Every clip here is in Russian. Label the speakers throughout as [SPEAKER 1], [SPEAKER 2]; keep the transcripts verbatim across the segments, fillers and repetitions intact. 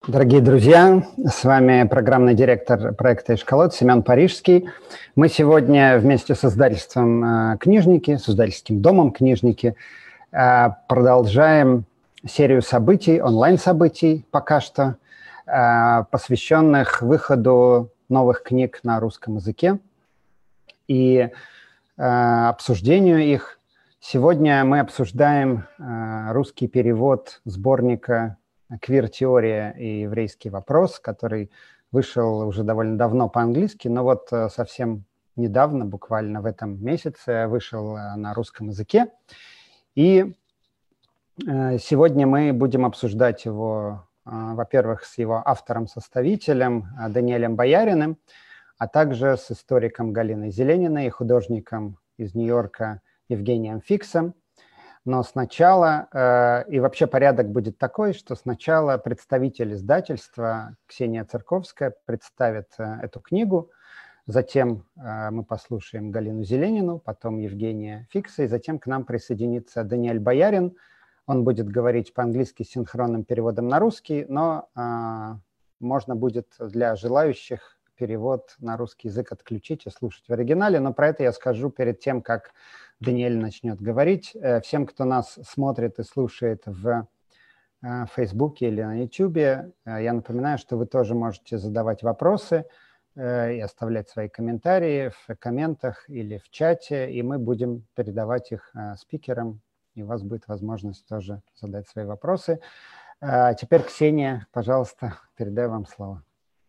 [SPEAKER 1] Дорогие друзья, с вами программный директор проекта «Эшколот» Семен Парижский. Мы сегодня вместе с издательством «Книжники», с издательским домом «Книжники» продолжаем серию событий, онлайн-событий пока что, посвященных выходу новых книг на русском языке и обсуждению их. Сегодня мы обсуждаем русский перевод сборника «Квир-теория и еврейский вопрос», который вышел уже довольно давно по-английски, но вот совсем недавно, буквально в этом месяце, вышел на русском языке. И сегодня мы будем обсуждать его, во-первых, с его автором-составителем Даниэлем Бояриным, а также с историком Галиной Зелениной и художником из Нью-Йорка Евгением Фиксом. Но сначала, э, и вообще порядок будет такой, что сначала представитель издательства Ксения Церковская представит э, эту книгу, затем э, мы послушаем Галину Зеленину, потом Евгения Фикса, и затем к нам присоединится Даниэль Боярин. Он будет говорить по-английски с синхронным переводом на русский, но э, можно будет для желающих перевод на русский язык отключить и слушать в оригинале, но про это я скажу перед тем, как Даниэль начнет говорить. Всем, кто нас смотрит и слушает в Фейсбуке или на Ютубе, я напоминаю, что вы тоже можете задавать вопросы и оставлять свои комментарии в комментах или в чате, и мы будем передавать их спикерам, и у вас будет возможность тоже задать свои вопросы. Теперь, Ксения, пожалуйста, передаю вам слово.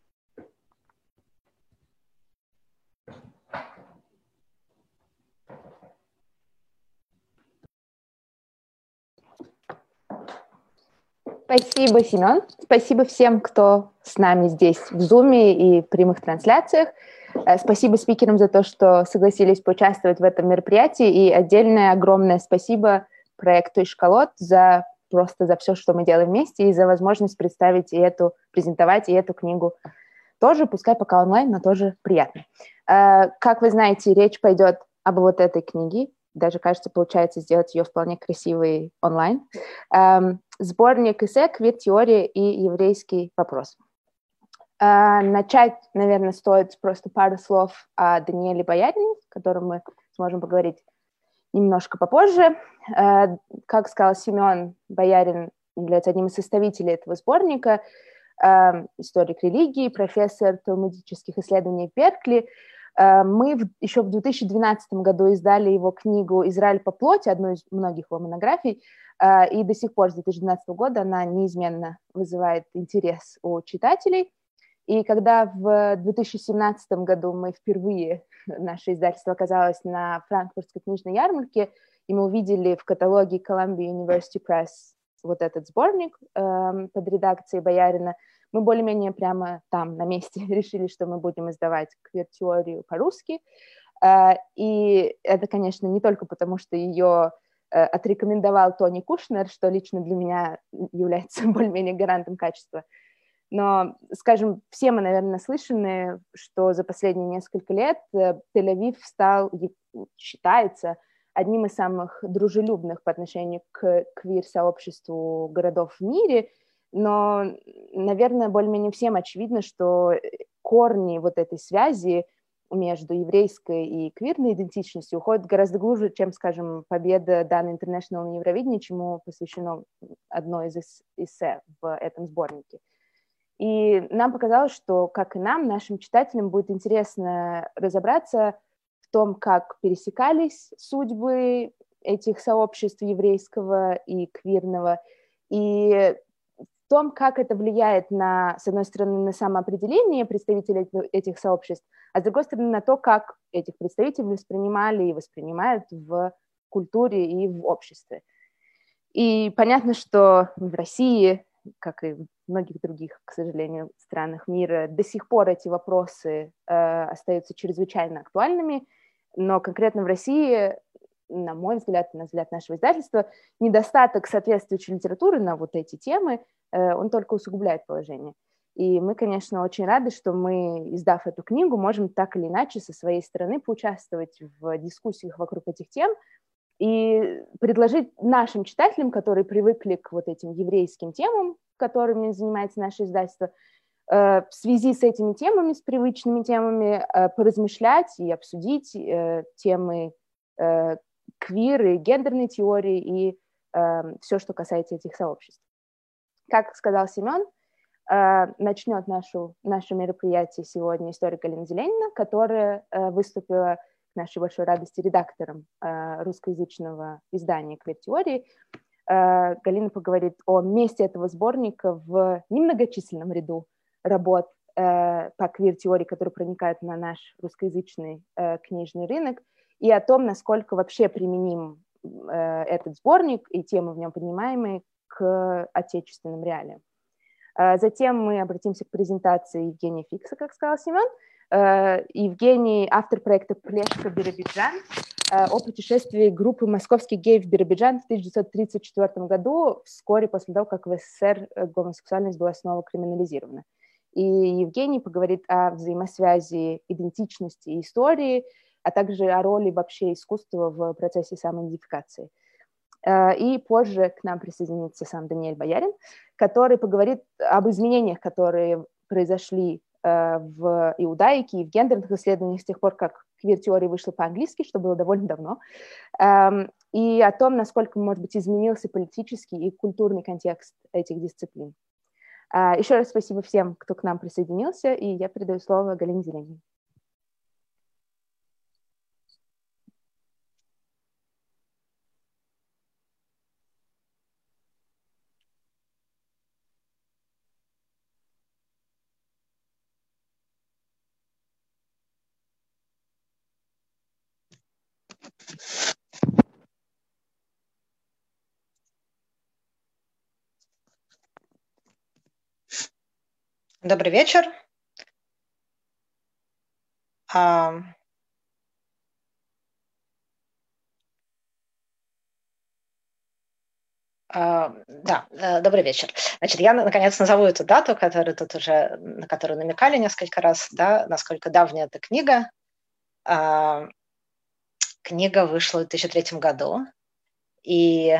[SPEAKER 2] Спасибо, Семен. Спасибо всем, кто с нами здесь в Zoom и прямых трансляциях. Спасибо спикерам за то, что согласились поучаствовать в этом мероприятии. И отдельное огромное спасибо проекту «Эшколот» за просто за все, что мы делаем вместе, и за возможность представить и эту, презентовать и эту книгу тоже, пускай пока онлайн, но тоже приятно. Как вы знаете, речь пойдет об вот этой книге. Даже, кажется, получается сделать ее вполне красивой онлайн. Эм, сборник эссе «Квир-теория и еврейский вопрос». Э, начать, наверное, стоит просто пару слов о Даниэле Боярине, о котором мы сможем поговорить немножко попозже. Э, как сказал Семен, Боярин является одним из составителей этого сборника, э, историк религии, профессор талмудических исследований в Беркли. Мы еще в две тысячи двенадцатом году издали его книгу «Израиль по плоти», одну из многих его монографий, и до сих пор с две тысячи двенадцатого года она неизменно вызывает интерес у читателей. И когда в две тысячи семнадцатом году мы впервые, наше издательство оказалось на франкфуртской книжной ярмарке, и мы увидели в каталоге Columbia University Press вот этот сборник э, под редакцией Боярина, мы более-менее прямо там, на месте, решили, что мы будем издавать квир-теорию по-русски. И это, конечно, не только потому, что ее отрекомендовал Тони Кушнер, что лично для меня является более-менее гарантом качества. Но, скажем, все мы, наверное, наслышаны, что за последние несколько лет Тель-Авив стал, считается, одним из самых дружелюбных по отношению к квир-сообществу городов в мире. Но, наверное, более-менее всем очевидно, что корни вот этой связи между еврейской и квирной идентичностью уходят гораздо глубже, чем, скажем, победа Dana International на Евровидении, чему посвящено одно из эссе в этом сборнике. И нам показалось, что, как и нам, нашим читателям будет интересно разобраться в том, как пересекались судьбы этих сообществ еврейского и квирного, и в том, как это влияет на, с одной стороны, на самоопределение представителей этих сообществ, а с другой стороны, на то, как этих представителей воспринимали и воспринимают в культуре и в обществе. И понятно, что в России, как и в многих других, к сожалению, странах мира, до сих пор эти вопросы э, остаются чрезвычайно актуальными, но конкретно в России, на мой взгляд, на взгляд нашего издательства, недостаток соответствующей литературы на вот эти темы, он только усугубляет положение. И мы, конечно, очень рады, что мы, издав эту книгу, можем так или иначе со своей стороны поучаствовать в дискуссиях вокруг этих тем и предложить нашим читателям, которые привыкли к вот этим еврейским темам, которыми занимается наше издательство, в связи с этими темами, с привычными темами, поразмышлять и обсудить темы квир и гендерной теории и все, что касается этих сообществ. Как сказал Семен, начнет нашу, наше мероприятие сегодня историк Галина Зеленина, которая выступила к нашей большой радости редактором русскоязычного издания «Квир-теории». Галина поговорит о месте этого сборника в немногочисленном ряду работ по квир-теории, которые проникают на наш русскоязычный книжный рынок, и о том, насколько вообще применим этот сборник и темы в нем поднимаемые к отечественным реалиям. Затем мы обратимся к презентации Евгения Фикса, как сказал Семен. Евгений – автор проекта «Плешка Биробиджан» о путешествии группы московских геев в Биробиджан в тысяча девятьсот тридцать четвёртом году, вскоре после того, как в СССР гомосексуальность была снова криминализирована. И Евгений поговорит о взаимосвязи идентичности и истории, а также о роли вообще искусства в процессе самоидентификации. И позже к нам присоединится сам Даниэль Боярин, который поговорит об изменениях, которые произошли в иудаике и в гендерных исследованиях с тех пор, как квир-теория вышла по-английски, что было довольно давно, и о том, насколько, может быть, изменился политический и культурный контекст этих дисциплин. Еще раз спасибо всем, кто к нам присоединился, и я передаю слово Галине Зелениной.
[SPEAKER 3] Добрый вечер. А... А, да, добрый вечер. Значит, я наконец назову эту дату, которую тут уже, на которую намекали несколько раз, да, насколько давняя эта книга. А... Книга вышла в две тысячи третьем году, и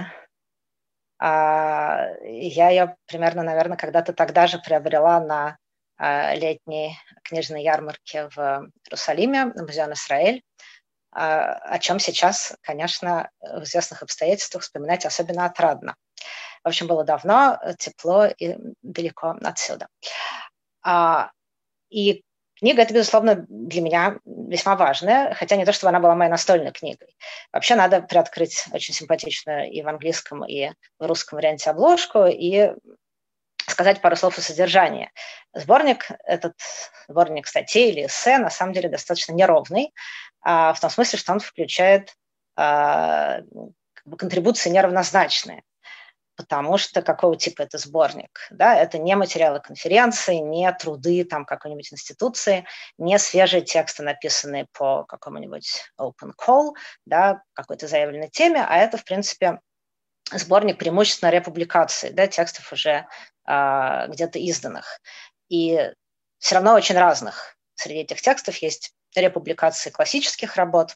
[SPEAKER 3] а, я ее примерно, наверное, когда-то тогда же приобрела на а, летней книжной ярмарке в Иерусалиме, на Музеон Исраэль, а, о чем сейчас, конечно, в известных обстоятельствах вспоминать особенно отрадно. В общем, было давно, тепло и далеко отсюда. А, и книга эта, безусловно, для меня весьма важная, хотя не то, чтобы она была моей настольной книгой. Вообще надо приоткрыть очень симпатичную и в английском, и в русском варианте обложку и сказать пару слов о содержании. Сборник, этот сборник статей или эссе, на самом деле достаточно неровный, в том смысле, что он включает как бы контрибуции неравнозначные. Потому что какого типа это сборник? Да, это не материалы конференции, не труды там какой-нибудь институции, не свежие тексты, написанные по какому-нибудь open call, да, какой-то заявленной теме, а это, в принципе, сборник преимущественно републикаций, да, текстов уже а, где-то изданных. И все равно очень разных. Среди этих текстов есть републикации классических работ,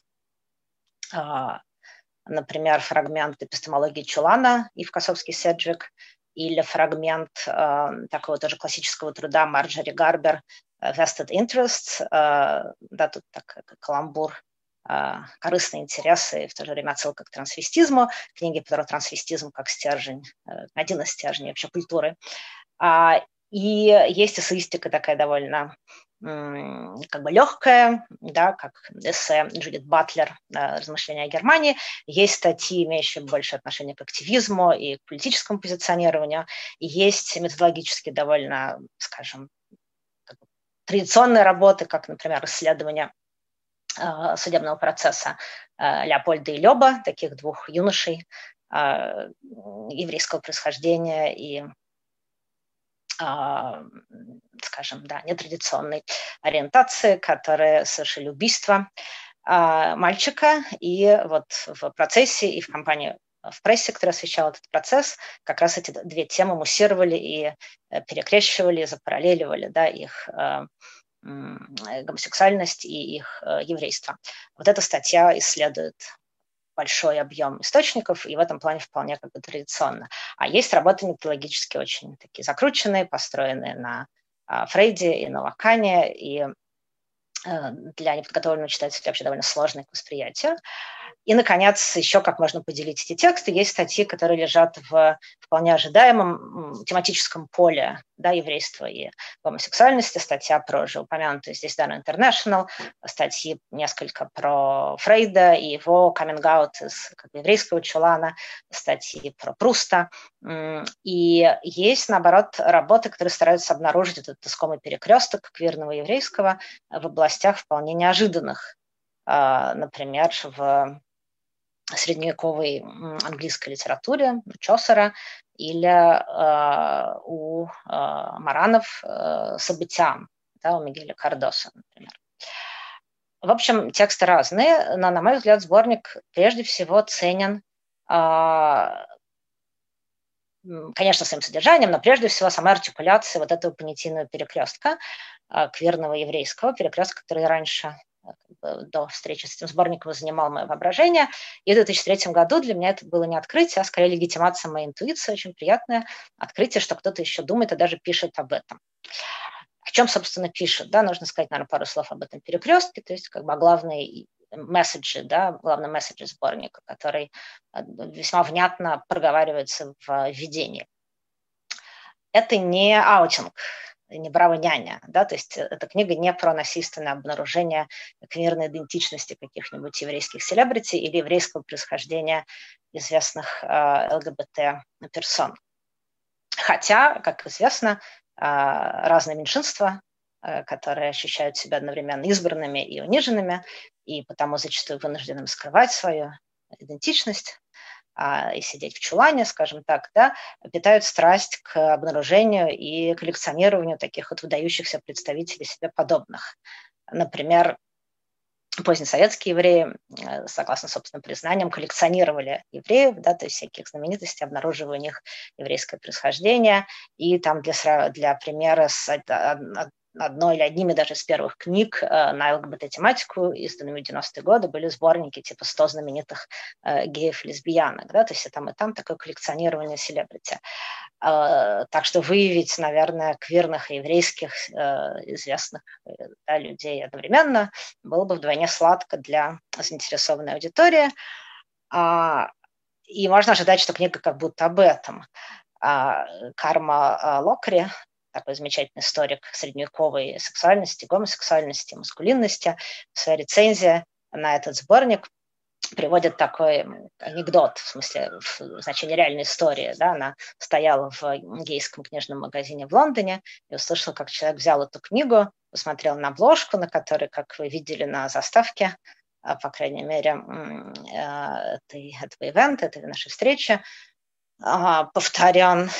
[SPEAKER 3] а, например, фрагмент эпистемологии Чулана и Косовский Седжик, или фрагмент э, такого тоже классического труда Марджори Гарбер «Vested Interests», э, да, тут так каламбур, э, корыстные интересы и в то же время отсылка к трансвестизму, книги про трансвестизм как стержень, э, один из стержней вообще культуры. А, и есть эссеистика такая довольно как бы легкая, да, как эссе Джудит Батлер «Размышления о Германии». Есть статьи, имеющие больше отношение к активизму и к политическому позиционированию. И есть методологически довольно, скажем, традиционные работы, как, например, исследование судебного процесса Леопольда и Лёба, таких двух юношей еврейского происхождения и, скажем, да, нетрадиционной ориентации, которые совершили убийство мальчика. И вот в процессе и в кампании в прессе, которая освещала этот процесс, как раз эти две темы муссировали и перекрещивали, запараллеливали, да, их гомосексуальность и их еврейство. Вот эта статья исследует большой объем источников, и в этом плане вполне как бы традиционно. А есть работы методологически очень такие закрученные, построенные на Фрейде и на Лакане, и для неподготовленного читателя вообще довольно сложные к восприятию. И, наконец, еще как можно поделить эти тексты. Есть статьи, которые лежат в вполне ожидаемом тематическом поле, да, еврейства и гомосексуальности. Статья про уже упомянутую здесь Dana International, статьи несколько про Фрейда и его каминг-аут из как бы, еврейского чулана, статьи про Пруста. И есть, наоборот, работы, которые стараются обнаружить этот искомый перекресток квирного и еврейского в областях вполне неожиданных. Например, в средневековой английской литературе Чосера или э, у э, Маранов э, Событиан, да, у Мигеля Кардоса, например. В общем, тексты разные, но, на мой взгляд, сборник прежде всего ценен, э, конечно, своим содержанием, но прежде всего самой артикуляцией вот этого понятийного перекрестка, э, квирного еврейского, перекрестка, который раньше до встречи с этим сборником занимал мое воображение. И в две тысячи третьем году для меня это было не открытие, а скорее легитимация моей интуиции, очень приятное открытие, что кто-то еще думает и даже пишет об этом. О чем, собственно, пишет? Да, нужно сказать, наверное, пару слов об этом перекрестке, то есть как бы главные месседжи, да, главный месседж сборника, который весьма внятно проговаривается в введении. Это не аутинг, не «Браво, няня», да, то есть эта книга не про насильственное обнаружение квирной идентичности каких-нибудь еврейских селебрити или еврейского происхождения известных э, ЛГБТ-персон. Хотя, как известно, э, разные меньшинства, э, которые ощущают себя одновременно избранными и униженными, и потому зачастую вынужденными скрывать свою идентичность, и сидеть в чулане, скажем так, да, питают страсть к обнаружению и коллекционированию таких вот выдающихся представителей себе подобных. Например, позднесоветские евреи, согласно собственным признаниям, коллекционировали евреев, да, то есть всяких знаменитостей, обнаруживая у них еврейское происхождение. И там для, для примера с одной или одними даже из первых книг э, на ЛГБТ-тематику, изданными в девяностые годы, были сборники типа сто знаменитых э, геев и лесбиянок, да, то есть и там, и там такое коллекционирование селебрити. Э, так что выявить, наверное, квирных и еврейских э, известных да, людей одновременно было бы вдвойне сладко для заинтересованной аудитории. А, и можно ожидать, что книга как будто об этом. А, Карма а, Локри, такой замечательный историк средневековой сексуальности, гомосексуальности, маскулинности, в своей рецензии на этот сборник приводит такой анекдот, в смысле, в значении реальной истории. Да, она стояла в гейском книжном магазине в Лондоне и услышала, как человек взял эту книгу, посмотрел на обложку, на которой, как вы видели на заставке, по крайней мере, этой, этого ивента, этой нашей встречи, повторен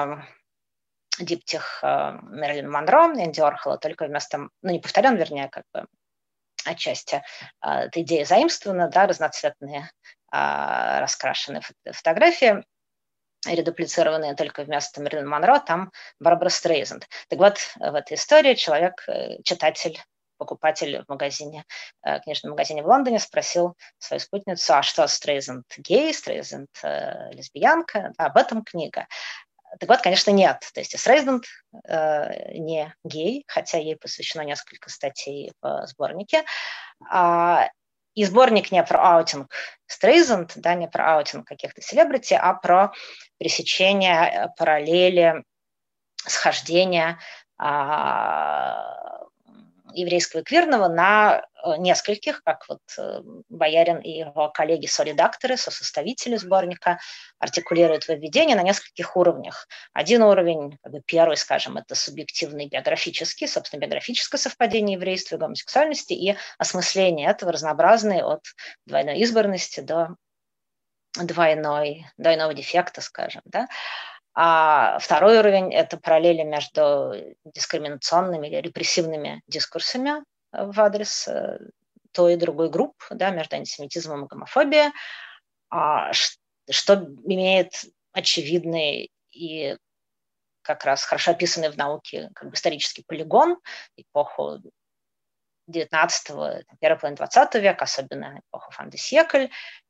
[SPEAKER 3] диптих Мэрилин Монро, Энди Орхола, только вместо, ну не повторен, вернее, как бы отчасти эта идея заимствована, да, разноцветные раскрашенные фотографии, редуплицированные, только вместо Мэрилин Монро там Барбара Стрейзанд. Так вот, в этой истории человек, читатель, покупатель в магазине, книжном магазине в Лондоне спросил свою спутницу, а что, Стрейзанд гей, Стрейзанд лесбиянка? Да, об этом книга. Так вот, конечно, нет. То есть Стрейзанд э, не гей, хотя ей посвящено несколько статей в сборнике. А, и сборник не про аутинг Стрейзанд, да, не про аутинг каких-то селебрити, а про пересечение параллели, схождения а, еврейского и квирного на нескольких, как вот Боярин и его коллеги-соредакторы, сосоставители сборника, артикулируют введение на нескольких уровнях. Один уровень, как бы первый, скажем, это субъективный биографический, собственно, биографическое совпадение еврейства и гомосексуальности и осмысление этого разнообразное от двойной избранности до двойной, двойного дефекта, скажем, да. А второй уровень – это параллели между дискриминационными или репрессивными дискурсами в адрес той и другой групп, да, между антисемитизмом и гомофобией, что имеет очевидный и как раз хорошо описанный в науке как бы исторический полигон, эпоху девятнадцатого, первой половины двадцатого века, особенно эпоху Фан де Сьекль,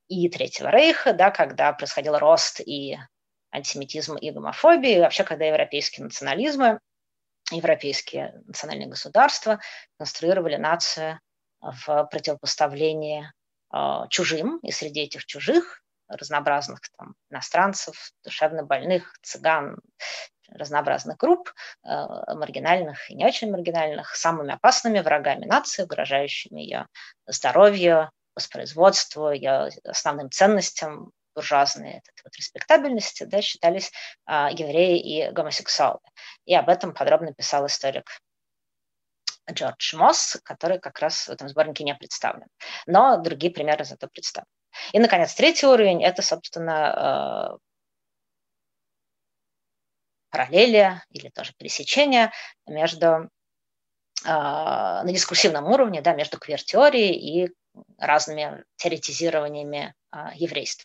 [SPEAKER 3] и Третьего рейха, да, когда происходил рост и антисемитизма, и гомофобии, и вообще, когда европейские национализмы, европейские национальные государства конструировали нацию в противопоставлении э, чужим, и среди этих чужих разнообразных там, иностранцев, душевнобольных, цыган, разнообразных групп, э, маргинальных и не очень маргинальных, самыми опасными врагами нации, угрожающими ее здоровью, воспроизводству, ее основным ценностям, буржуазной этой вот респектабельности, да, считались а, евреи и гомосексуалы. И об этом подробно писал историк Джордж Мосс, который как раз в этом сборнике не представлен. Но другие примеры зато представлены. И, наконец, третий уровень – это, собственно, параллели или тоже пересечения между, на дискурсивном уровне, да, между квир-теорией и разными теоретизированиями еврейства.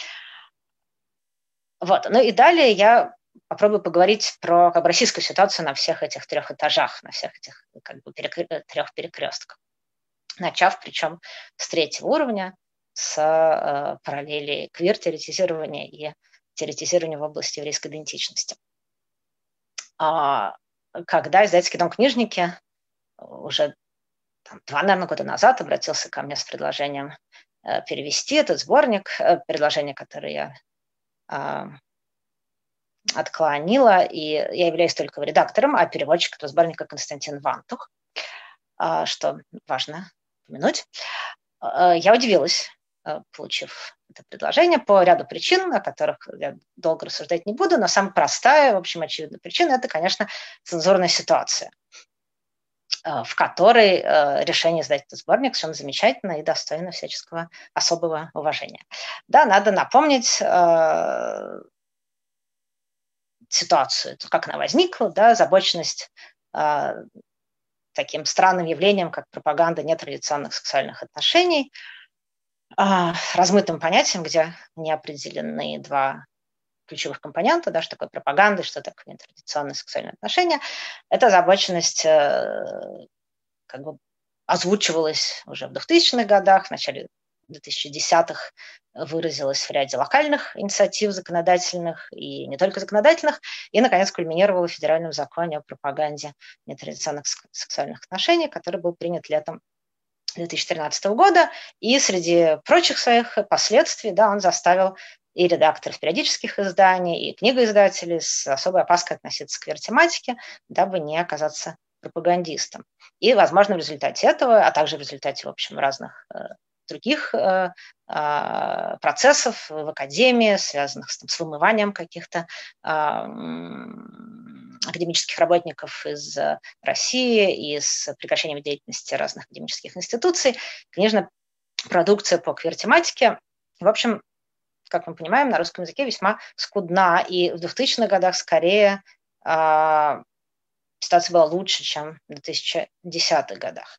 [SPEAKER 3] Вот. Ну и далее я попробую поговорить про как бы, российскую ситуацию на всех этих трех этажах, на всех этих как бы, перекр... трех перекрестках. Начав, причем, с третьего уровня, с э, параллели квир-теоретизирования и теоретизирования в области еврейской идентичности. А, когда издательский дом «Книжники» уже там, два, наверное, года назад обратился ко мне с предложением э, перевести этот сборник, э, предложение, которое я отклонила, и я являюсь только редактором, а переводчик этого сборника Константин Вантух, что важно упомянуть. Я удивилась, получив это предложение, по ряду причин, о которых я долго рассуждать не буду, но самая простая, в общем, очевидная причина – это, конечно, цензурная ситуация, в которой решение издать этот сборник совершенно замечательно и достойно всяческого особого уважения. Да, надо напомнить ситуацию, как она возникла, да, озабоченность э, таким странным явлением, как пропаганда нетрадиционных сексуальных отношений, э, размытым понятием, где не определены два ключевых компонента, да, что такое пропаганда, что такое нетрадиционные сексуальные отношения. Эта озабоченность э, как бы озвучивалась уже в двухтысячных годах, в начале двухтысячных выразилась в ряде локальных инициатив законодательных и не только законодательных, и, наконец, кульминировала в федеральном законе о пропаганде нетрадиционных сексуальных отношений, который был принят летом две тысячи тринадцатого года, и среди прочих своих последствий, да, он заставил и редакторов периодических изданий, и книгоиздателей с особой опаской относиться к квир-тематике, дабы не оказаться пропагандистом. И, возможно, в результате этого, а также в результате, в общем, разных других э, э, процессов в академии, связанных с, там, с вымыванием каких-то э, академических работников из России и с прекращением деятельности разных академических институций, книжная продукция по квир-тематике, в общем, как мы понимаем, на русском языке весьма скудна, и в двухтысячных годах скорее э, ситуация была лучше, чем в двухтысячных годах.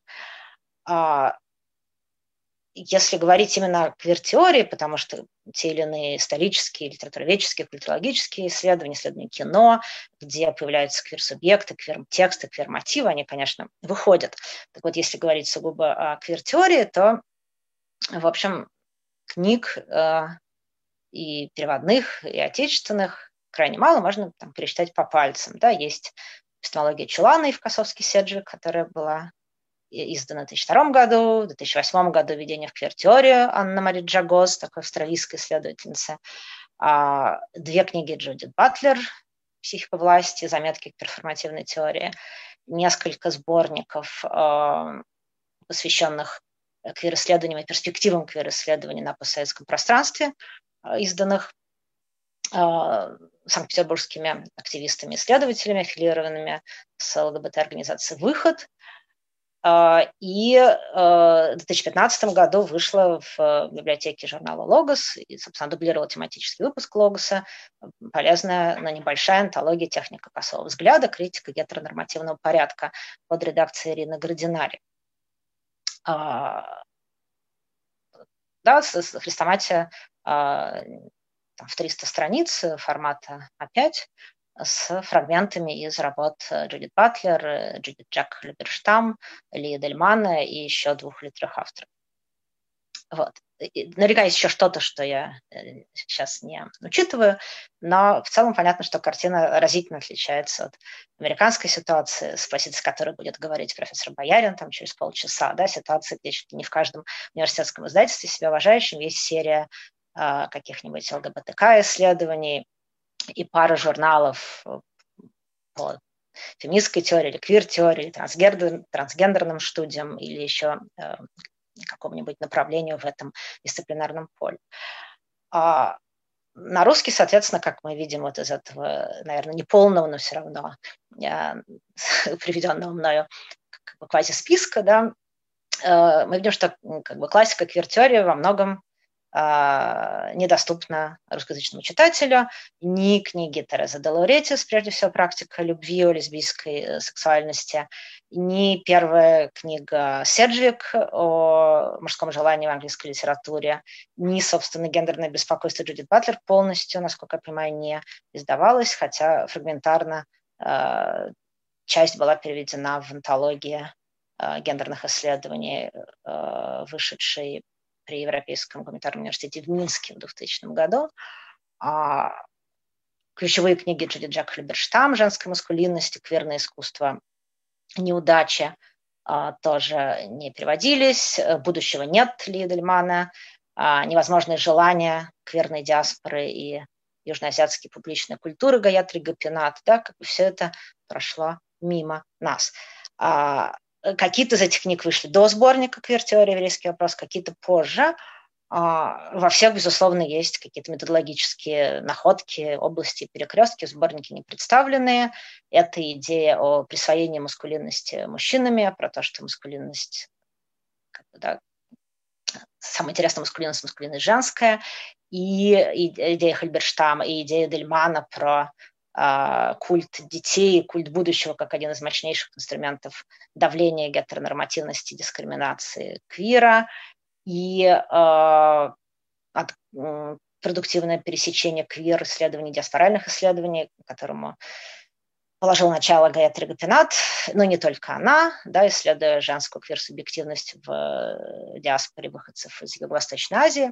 [SPEAKER 3] Если говорить именно о квир-теории, потому что те или иные исторические, литературоведческие, культурологические исследования, исследования кино, где появляются квир-субъекты, квир-тексты, квир-мотивы, они, конечно, выходят. Так вот, если говорить сугубо о квир-теории, то, в общем, книг э, и переводных, и отечественных крайне мало, можно там пересчитать по пальцам. Да? Есть эпистемология Чулана Евкасовский-Седжвик, которая была издана в две тысячи втором году, в две тысячи восьмом году «Введение в квир-теорию» Анна-Мари Джагоз, такой австралийской исследовательницы. Две книги Джудит Батлер «Психика власти», «Заметки к перформативной теории», несколько сборников, посвященных квир-исследованиям и перспективам квир-исследований на постсоветском пространстве, изданных санкт-петербургскими активистами-исследователями, аффилированными с ЛГБТ-организацией «Выход». И в две тысячи пятнадцатом году вышла в библиотеке журнала «Логос» и, собственно, дублировала тематический выпуск «Логоса», полезная, но небольшая антология «Техника косого взгляда. Критика гетеронормативного порядка» под редакцией Ирины Градинари. Да, хрестоматия в триста страниц формата а пять, с фрагментами из работ Джудит Батлер, Джудит Джак Либерштам, Лии Дельмана и еще двух литературных авторов. Вот. наверняка есть еще что-то, что я сейчас не учитываю, но в целом понятно, что картина разительно отличается от американской ситуации, с позиции которой будет говорить профессор Боярин там, через полчаса, да, ситуация, где чуть ли не в каждом университетском издательстве себя уважающем есть серия э, каких-нибудь ЛГБТК-исследований и пара журналов по феминистской теории или квир-теории, трансгендер, трансгендерным студиям или еще э, какому-нибудь направлению в этом дисциплинарном поле. А на русский, соответственно, как мы видим вот из этого, наверное, неполного, но все равно э, приведенного мною как бы квази-списка, да, э, мы видим, что как бы классика квир-теории во многом недоступна русскоязычному читателю. Ни книги Терезы де Лауретис, прежде всего, «Практика любви» о лесбийской сексуальности, ни первая книга Седжвик о мужском желании в английской литературе, ни, собственно, «Гендерное беспокойство» Джудит Батлер полностью, насколько я понимаю, не издавалась, хотя фрагментарно э, часть была переведена в антологии э, гендерных исследований, э, вышедшей при Европейском гуманитарном университете в Минске в двухтысячном году. А ключевые книги Джудит Джак Хильберштам «Женская маскулинность» и «Квирное искусство неудачи» а, тоже не переводились. «Будущего нет» Ли Эдельмана, а, «Невозможные желания» квирной диаспоры и южноазиатской публичной культуры Гаятри Гопинат. Да, как бы все это прошло мимо нас. А, Какие-то из этих книг вышли до сборника «Квир-теория. Еврейский вопрос», какие-то позже. Во всех, безусловно, есть какие-то методологические находки, области, перекрестки, в сборнике не представленные. Это идея о присвоении маскулинности мужчинами, про то, что маскулинность, как бы, да, самое интересное, маскулинность, маскулинность женская, и идея Хильберштама, и идея Эдельмана про культ детей, культ будущего как один из мощнейших инструментов давления гетеронормативности, дискриминации квира, и э, от, э, продуктивное пересечение квир исследований, диаспоральных исследований, которому положил начало Гаятри Гопинат, но не только она, да, исследуя женскую квир-субъективность в диаспоре выходцев из Юго-Восточной Азии.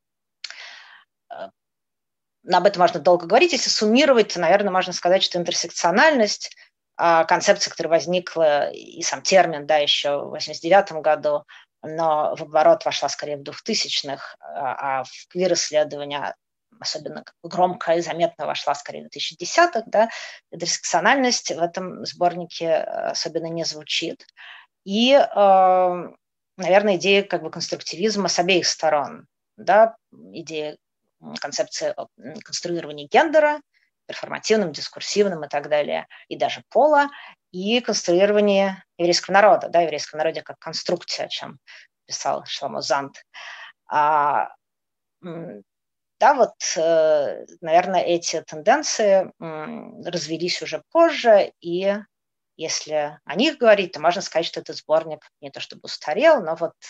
[SPEAKER 3] Об этом можно долго говорить. Если суммировать, то, наверное, можно сказать, что интерсекциональность, концепция, которая возникла, и сам термин, да, еще в восемьдесят девятом году, но в оборот вошла скорее в двухтысячных, а в квир-исследования особенно громко и заметно вошла скорее в две тысячи десятых, да, интерсекциональность в этом сборнике особенно не звучит. И, наверное, идея как бы конструктивизма с обеих сторон, да, идея концепции конструирования гендера, перформативным, дискурсивным и так далее, и даже пола, и конструирование еврейского народа, да, еврейского народа как конструкция, о чем писал Шломо Зант. А, да, вот, наверное, эти тенденции развились уже позже, и если о них говорить, то можно сказать, что этот сборник не то чтобы устарел, но вот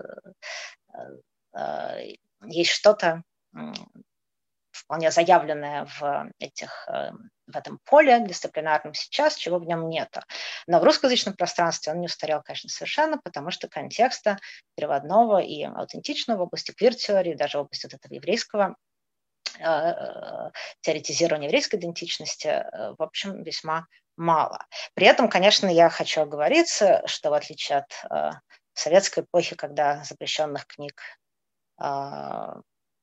[SPEAKER 3] есть что-то вполне заявленное в, этих, в этом поле дисциплинарном сейчас, чего в нем нет. Но в русскоязычном пространстве он не устарел, конечно, совершенно, потому что контекста переводного и аутентичного в области квир-теории, даже в области вот этого еврейского э, теоретизирования еврейской идентичности, э, в общем, весьма мало. При этом, конечно, я хочу оговориться, что в отличие от э, советской эпохи, когда запрещенных книг э,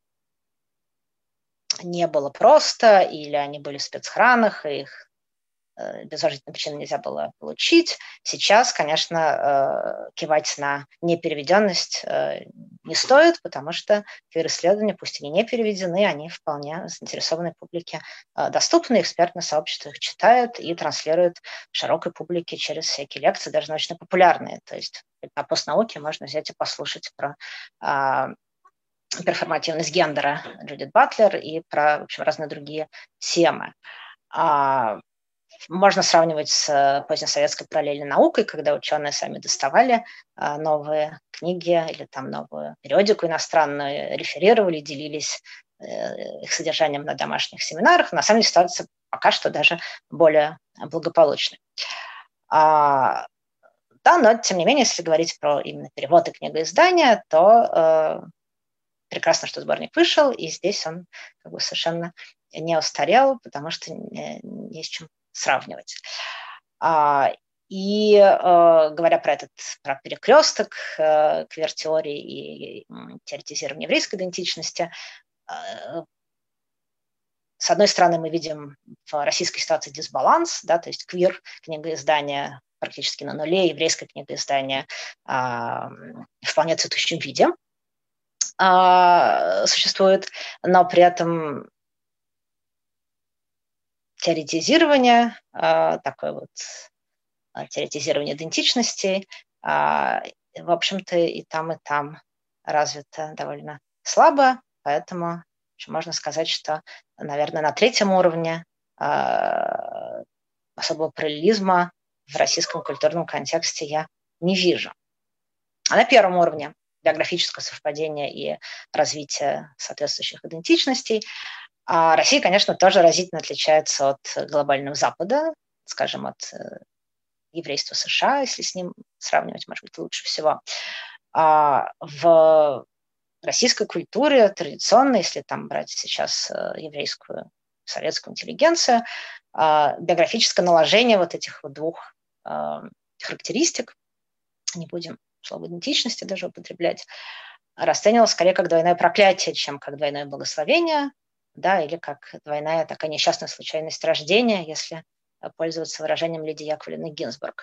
[SPEAKER 3] не было просто, или они были в спецхранах, и их э, без уважительной причины нельзя было получить. Сейчас, конечно, э, кивать на непереведенность э, не стоит, потому что квир-исследования, пусть они не переведены, они вполне заинтересованной публике э, доступны, экспертное сообщество их читает и транслирует широкой публике через всякие лекции, даже научно-популярные. То есть на постнауке можно взять и послушать про э, перформативность гендера Джудит Батлер и про, в общем, разные другие темы. А, можно сравнивать с позднесоветской параллельной наукой, когда ученые сами доставали а, новые книги или там новую периодику иностранную, реферировали, делились э, их содержанием на домашних семинарах. На самом деле ситуация пока что даже более благополучная. А, да, но тем не менее, если говорить про именно перевод и книгоиздание, то э, прекрасно, что сборник вышел, и здесь он как бы совершенно не устарел, потому что не с чем сравнивать. И говоря про этот про перекресток квир-теории и теоретизирования еврейской идентичности, с одной стороны, мы видим в российской ситуации дисбаланс, да, то есть квир, книгоиздание практически на нуле, еврейское книгоиздание а, в вполне цветущем виде а, существует, но при этом теоретизирование, а, такое вот теоретизирование идентичности, а, в общем-то, и там, и там развито довольно слабо, поэтому можно сказать, что, наверное, на третьем уровне э, особого параллелизма в российском культурном контексте я не вижу. А на первом уровне биографического совпадения и развития соответствующих идентичностей а Россия, конечно, тоже разительно отличается от глобального Запада, скажем, от еврейства США, если с ним сравнивать, может быть, лучше всего. А в российской культуре традиционно, если там брать сейчас еврейскую советскую интеллигенцию, биографическое наложение вот этих вот двух характеристик, не будем слово идентичности даже употреблять, расценивалось скорее как двойное проклятие, чем как двойное благословение, да, или как двойная такая несчастная случайность рождения, если пользоваться выражением Лидии Яковлевны Гинзбург.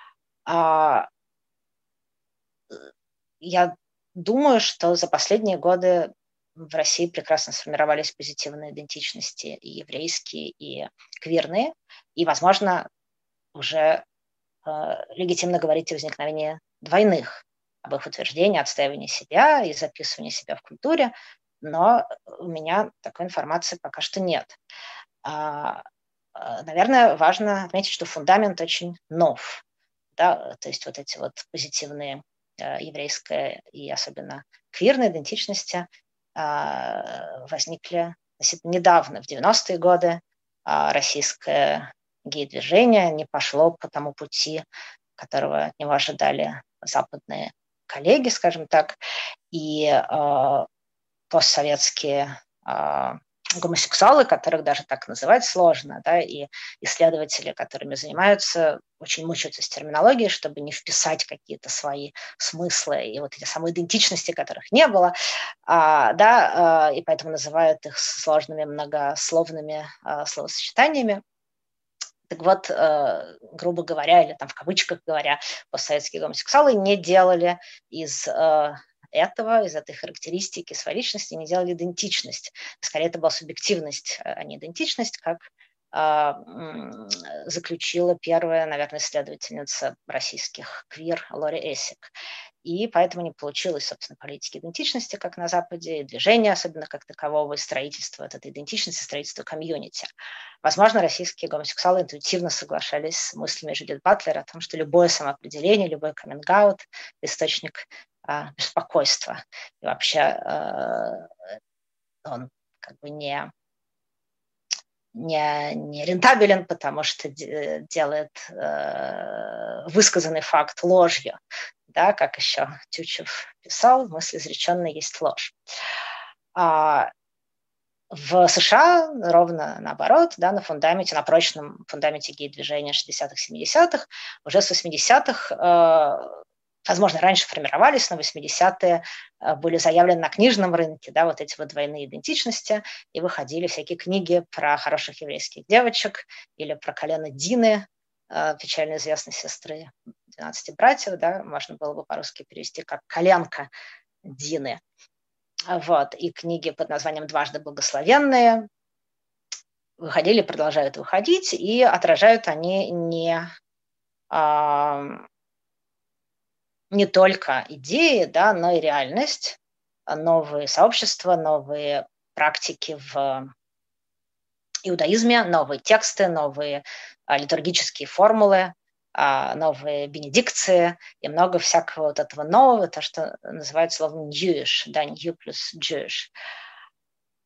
[SPEAKER 3] Я думаю, что за последние годы в России прекрасно сформировались позитивные идентичности, и еврейские, и квирные, и, возможно, уже э, легитимно говорить о возникновении двойных, об их утверждении, отстаивании себя и записывании себя в культуре, но у меня такой информации пока что нет. А, наверное, важно отметить, что фундамент очень нов, да, то есть вот эти вот позитивные еврейская и особенно квирной идентичности возникли относительно недавно, в девяностые годы. Российское гей-движение не пошло по тому пути, которого от него ожидали западные коллеги, скажем так, и постсоветские гомосексуалы, которых даже так называть сложно, да, и исследователи, которыми занимаются, очень мучаются с терминологией, чтобы не вписать какие-то свои смыслы и вот эти самые идентичности, которых не было, а, да, а, и поэтому называют их сложными многословными а, словосочетаниями. Так вот, э, грубо говоря, или там в кавычках говоря, постсоветские гомосексуалы не делали из э, этого, из этой характеристики своей личности, не делали идентичность. Скорее, это была субъективность, а не идентичность, как э, заключила первая, наверное, исследовательница российских квир Лори Эссик. И поэтому не получилось, собственно, политики идентичности, как на Западе, и движения, особенно как такового, и строительства от этой идентичности, строительства комьюнити. Возможно, российские гомосексуалы интуитивно соглашались с мыслями Жюдит Батлер о том, что любое самоопределение, любой каминг-аут – источник а, беспокойства. И вообще а, он как бы не, не, не рентабелен, потому что делает а, высказанный факт ложью. Да, как еще Тютчев писал, мысль изреченная есть ложь. А в США ровно наоборот, да, на фундаменте, на прочном фундаменте гей-движения шестидесятых, семидесятых, уже с восьмидесятых, э, возможно, раньше формировались, но восьмидесятые были заявлены на книжном рынке, да, вот эти вот двойные идентичности, и выходили всякие книги про хороших еврейских девочек или про колено Дины, печально известной сестры двенадцати братьев, да, можно было бы по-русски перевести как «коленка Дины». Вот, и книги под названием «Дважды благословенные» выходили, продолжают выходить, и отражают они не, а, не только идеи, да, но и реальность, новые сообщества, новые практики в иудаизме, новые тексты, новые а, литургические формулы, а, новые бенедикции и много всякого вот этого нового, то, что называют словом Jewish, да, new плюс Jewish.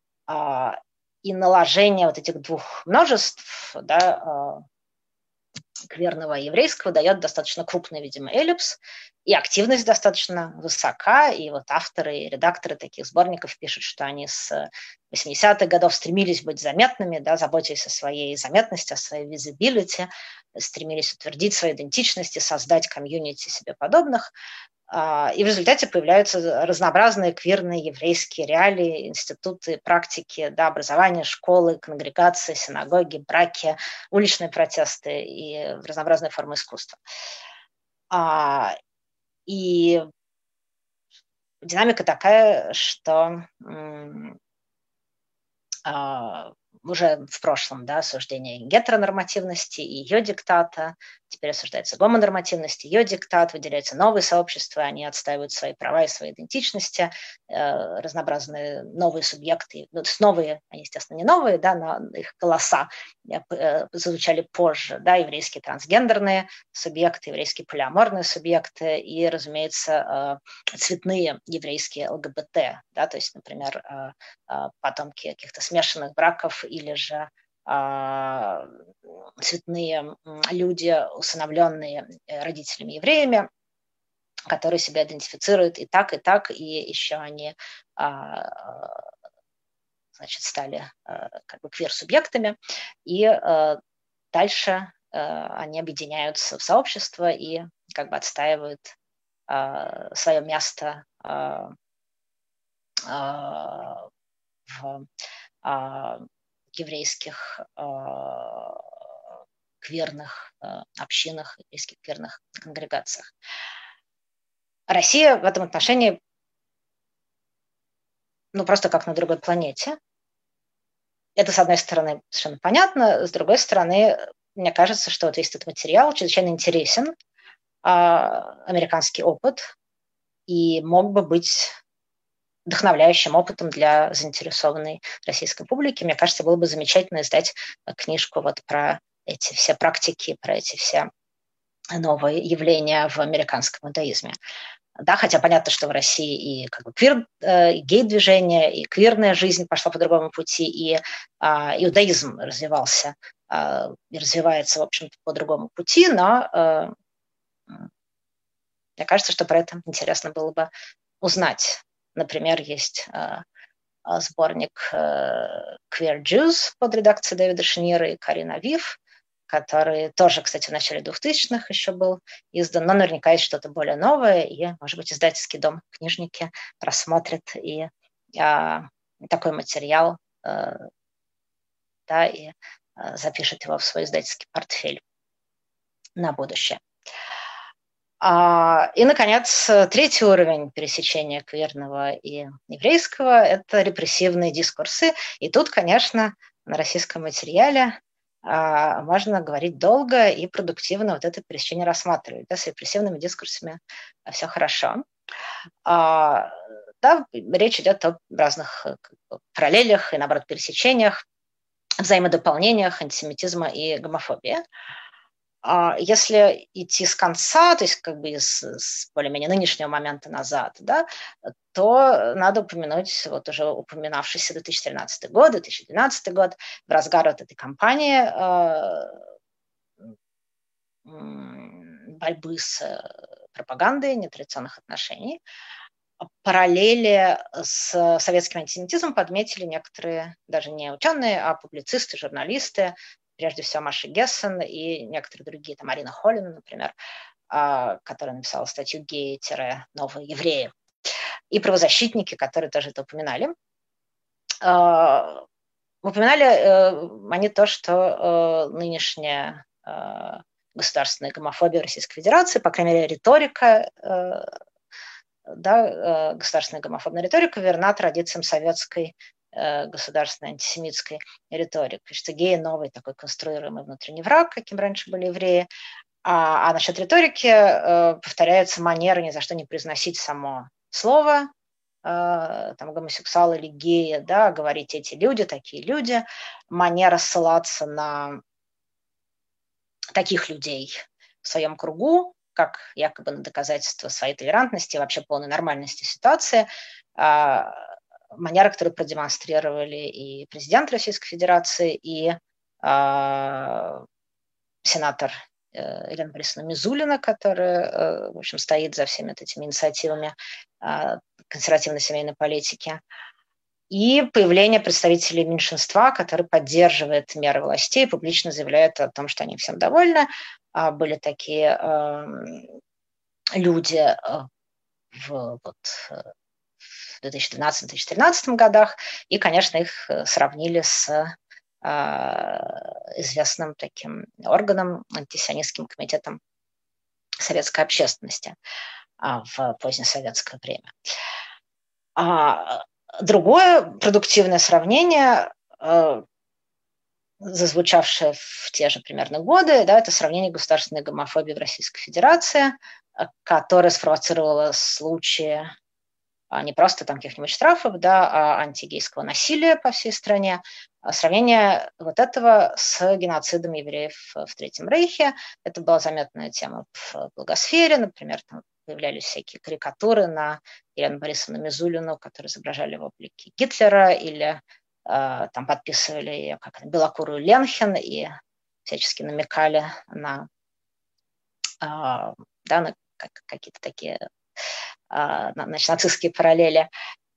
[SPEAKER 3] А, и наложение вот этих двух множеств, да, а, квирного и еврейского дает достаточно крупный, видимо, эллипс, и активность достаточно высока, и вот авторы и редакторы таких сборников пишут, что они с восьмидесятых годов стремились быть заметными, да, заботясь о своей заметности, о своей visibility, стремились утвердить свою идентичность и создать комьюнити себе подобных. И в результате появляются разнообразные квирные еврейские реалии, институты, практики, да, образование, школы, конгрегации, синагоги, браки, уличные протесты и разнообразные формы искусства. И динамика такая, что уже в прошлом, да, осуждение гетеронормативности и ее диктата, теперь осуждается гомонормативность, ее диктат, выделяются новые сообщества, они отстаивают свои права и свои идентичности, э, разнообразные новые субъекты, ну, то есть новые, они, естественно, не новые, да, но их голоса э, звучали позже, да, еврейские трансгендерные субъекты, еврейские полиаморные субъекты и, разумеется, э, цветные еврейские ЛГБТ, да, то есть, например, э, э, потомки каких-то смешанных браков или же э, цветные люди, усыновленные родителями-евреями, которые себя идентифицируют и так, и так, и еще они а, значит, стали а, как бы квир-субъектами, и а, дальше а, они объединяются в сообщество и как бы отстаивают а, свое место а, а, в а, еврейских а, квирных э, общинах, еврейских квирных конгрегациях. Россия в этом отношении, ну, просто как на другой планете. Это, с одной стороны, совершенно понятно, с другой стороны, мне кажется, что вот весь этот материал чрезвычайно интересен, э, американский опыт, и мог бы быть вдохновляющим опытом для заинтересованной российской публики. Мне кажется, было бы замечательно издать книжку вот про эти все практики, про эти все новые явления в американском иудаизме. Да, хотя понятно, что в России и как бы квир, э, гей-движение, и квирная жизнь пошла по другому пути, и э, иудаизм развивался э, и развивается, в общем-то, по другому пути, но э, мне кажется, что про это интересно было бы узнать. Например, есть э, сборник э, Queer Jews под редакцией Дэвида Шиньера и Карин Авив, который тоже, кстати, в начале двухтысячных еще был издан, но наверняка есть что-то более новое, и, может быть, издательский дом «Книжники» рассмотрит и а, такой материал, а, да, и а, запишет его в свой издательский портфель на будущее. А, и, наконец, третий уровень пересечения квирного и еврейского – это репрессивные дискурсы. И тут, конечно, на российском материале можно говорить долго и продуктивно вот это пересечение рассматривать. Да, с репрессивными дискурсами все хорошо. А, да, речь идет о разных параллелях и, наоборот, пересечениях, взаимодополнениях антисемитизма и гомофобии. А, если идти с конца, то есть как бы с, с более-менее нынешнего момента назад, да, то надо упомянуть вот уже упоминавшийся две тысячи тринадцатый год, две тысячи двенадцатый год, в разгар вот этой кампании э, борьбы с пропагандой нетрадиционных отношений. Параллели с советским антисемитизмом подметили некоторые, даже не ученые, а публицисты, журналисты, прежде всего Маша Гессен и некоторые другие, там Марина Холлина, например, которая написала статью «Геи-новые евреи», и правозащитники, которые тоже это упоминали. Упоминали они то, что нынешняя государственная гомофобия Российской Федерации, по крайней мере, риторика, да, государственная гомофобная риторика верна традициям советской государственной антисемитской риторики, что геи новый такой конструируемый внутренний враг, каким раньше были евреи. А, а насчет риторики э, повторяется манера ни за что не произносить само слово, э, там гомосексуал или геи, да, говорить эти люди, такие люди, манера ссылаться на таких людей в своем кругу, как якобы на доказательство своей толерантности и вообще полной нормальности ситуации, э, манера, которую продемонстрировали и президент Российской Федерации, и э, сенатор Елена Борисовна Мизулина, которая, в общем, стоит за всеми этими инициативами консервативной семейной политики. И появление представителей меньшинства, который поддерживает меры властей, публично заявляет о том, что они всем довольны. Были такие люди в, вот, в две тысячи двенадцатом — две тысячи тринадцатом годах, и, конечно, их сравнили с э, известным таким органом, антисионистским комитетом советской общественности э, в позднесоветское время. А другое продуктивное сравнение, э, зазвучавшее в те же примерно годы, да, это сравнение государственной гомофобии в Российской Федерации, которая спровоцировала случаи не просто там каких-нибудь штрафов, да, а антигейского насилия по всей стране. Сравнение вот этого с геноцидом евреев в Третьем Рейхе. Это была заметная тема в блогосфере. Например, там появлялись всякие карикатуры на Елену Борисовну Мизулину, которые изображали в облике Гитлера, или э, там подписывали ее как белокурую Ленхен и всячески намекали на, э, да, на какие-то такие значит, нацистские параллели.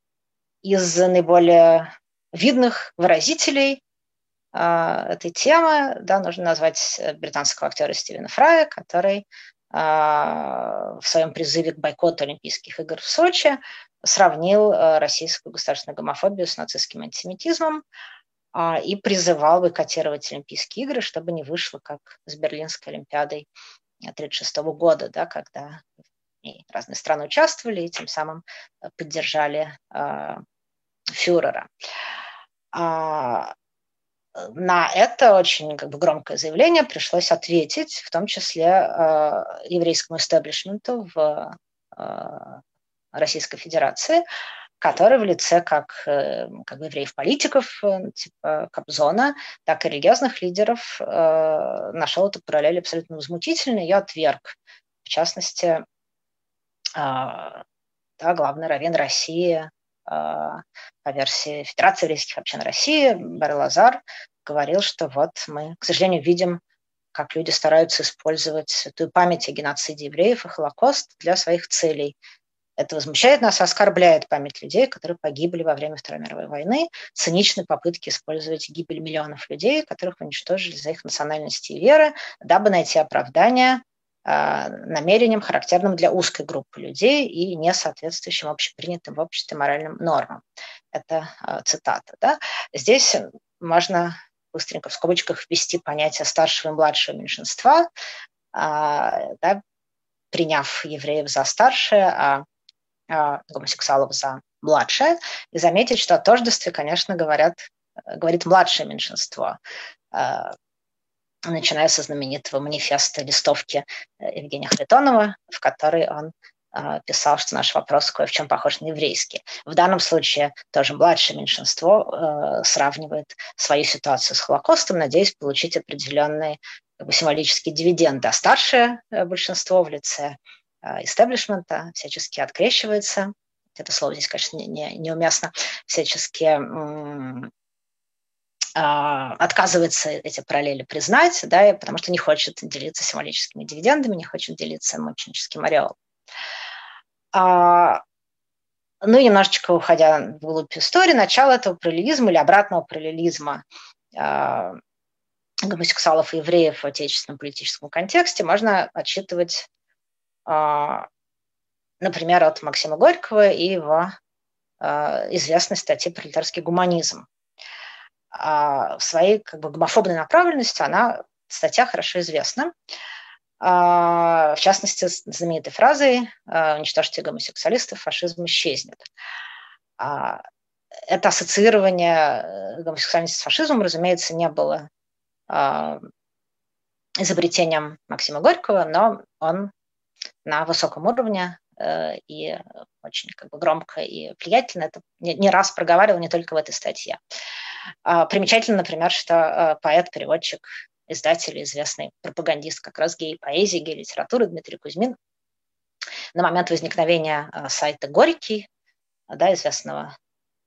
[SPEAKER 3] Из наиболее видных выразителей э, этой темы, да, нужно назвать британского актера Стивена Фрая, который э, в своем призыве к бойкоту Олимпийских игр в Сочи сравнил э, российскую государственную гомофобию с нацистским антисемитизмом э, и призывал бойкотировать Олимпийские игры, чтобы не вышло, как с Берлинской Олимпиадой тысяча девятьсот тридцать шестого года, да, когда и разные страны участвовали и тем самым поддержали э, фюрера. А, на это очень как бы, громкое заявление пришлось ответить, в том числе э, еврейскому истеблишменту в э, Российской Федерации, который в лице как, э, как бы евреев-политиков, э, типа Кобзона, так и религиозных лидеров э, нашел эту параллель абсолютно возмутительной и отверг. В частности, да, главный раввин России по версии Федерации еврейских общин России Бер Элазар говорил, что вот мы, к сожалению, видим, как люди стараются использовать святую память о геноциде евреев и Холокост для своих целей. Это возмущает нас, оскорбляет память людей, которые погибли во время Второй мировой войны, циничны попытки использовать гибель миллионов людей, которых уничтожили за их национальности и веры, дабы найти оправдание намерением, характерным для узкой группы людей и не соответствующим общепринятым в обществе моральным нормам. Это э, цитата. Да? Здесь можно быстренько в скобочках ввести понятие старшего и младшего меньшинства, э, да, приняв евреев за старшее, а э, гомосексуалов за младшее, и заметить, что о тождестве, конечно, говорят, говорит младшее меньшинство, э, начиная со знаменитого манифеста листовки Евгения Харитонова, в которой он э, писал, что наш вопрос кое в чем похож на еврейский. В данном случае тоже младшее меньшинство э, сравнивает свою ситуацию с Холокостом, надеясь получить определенные как бы, символические дивиденды. А старшее э, большинство в лице э, истеблишмента всячески открещивается. Это слово здесь, конечно, не, не, неуместно. Всячески м- отказывается эти параллели признать, да, потому что не хочет делиться символическими дивидендами, не хочет делиться мученическим ореолом. А, ну и немножечко уходя вглубь истории, начало этого параллелизма или обратного параллелизма а, гомосексуалов и евреев в отечественном политическом контексте можно отсчитывать, а, например, от Максима Горького и его а, известной статьи «Пролетарский гуманизм». В своей как бы, гомофобной направленности она, статья хорошо известна. В частности, знаменитой фразой «Уничтожьте гомосексуалистов, фашизм исчезнет». Это ассоциирование гомосексуальности с фашизмом, разумеется, не было изобретением Максима Горького, но он на высоком уровне и очень как бы, громко и влиятельно это не раз проговаривал, не только в этой статье. Примечательно, например, что поэт-переводчик, издатель, известный пропагандист как раз гей-поэзии, гей-литературы Дмитрий Кузьмин на момент возникновения сайта «Горький», да, известного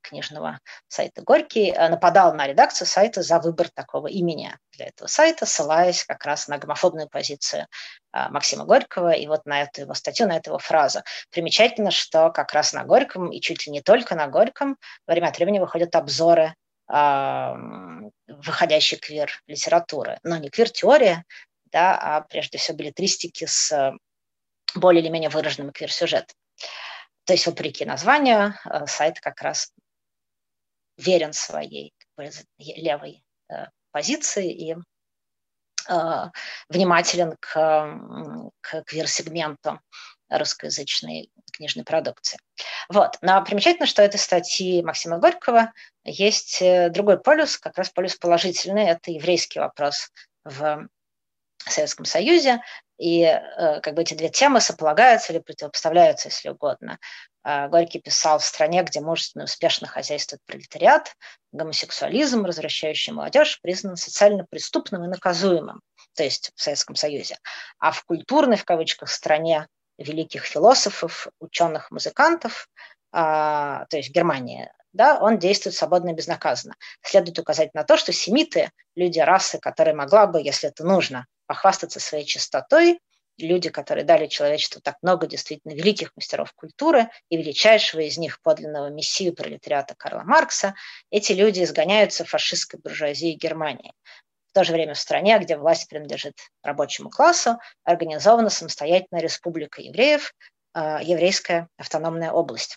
[SPEAKER 3] книжного сайта «Горький», нападал на редакцию сайта за выбор такого имени для этого сайта, ссылаясь как раз на гомофобную позицию Максима Горького и вот на эту его статью, на эту его фразу. Примечательно, что как раз на Горьком, и чуть ли не только на Горьком, время от времени выходят обзоры выходящей квир-литературы. Но не квир-теория, да, а прежде всего билетристики с более или менее выраженным квир-сюжетом. То есть, вопреки названию, сайт как раз верен своей левой позиции и внимателен к, к квир-сегменту русскоязычной книжной продукции. Вот. Но примечательно, что у этой статьи Максима Горького есть другой полюс, как раз полюс положительный. Это еврейский вопрос в Советском Союзе. И как бы эти две темы сополагаются или противопоставляются, если угодно. Горький писал: в стране, где мужественно и успешно хозяйствует пролетариат, гомосексуализм, развращающий молодежь, признан социально преступным и наказуемым, то есть в Советском Союзе. А в культурной, в кавычках, стране великих философов, ученых, музыкантов, то есть в Германии, да, он действует свободно и безнаказанно. Следует указать на то, что семиты, люди расы, которая могла бы, если это нужно, похвастаться своей чистотой, люди, которые дали человечеству так много действительно великих мастеров культуры и величайшего из них подлинного мессию пролетариата Карла Маркса, эти люди изгоняются фашистской буржуазией Германии. В то же время в стране, где власть принадлежит рабочему классу, организована самостоятельная республика евреев, еврейская автономная область.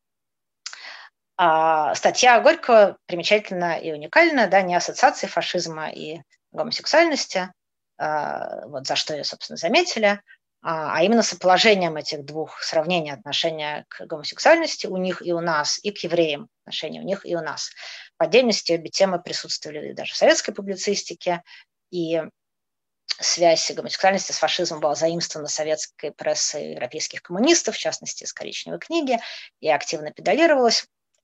[SPEAKER 3] А статья Горького примечательна и уникальна, да, не ассоциации фашизма и гомосексуальности, вот за что ее, собственно, заметили, а именно соположением этих двух сравнений отношения к гомосексуальности у них и у нас, и к евреям отношения у них и у нас. По отдельности обе темы присутствовали даже в советской публицистике, и связь гомосексуальности с фашизмом была заимствована советской прессой европейских коммунистов, в частности, из «Коричневой книги», и активно педалировалась.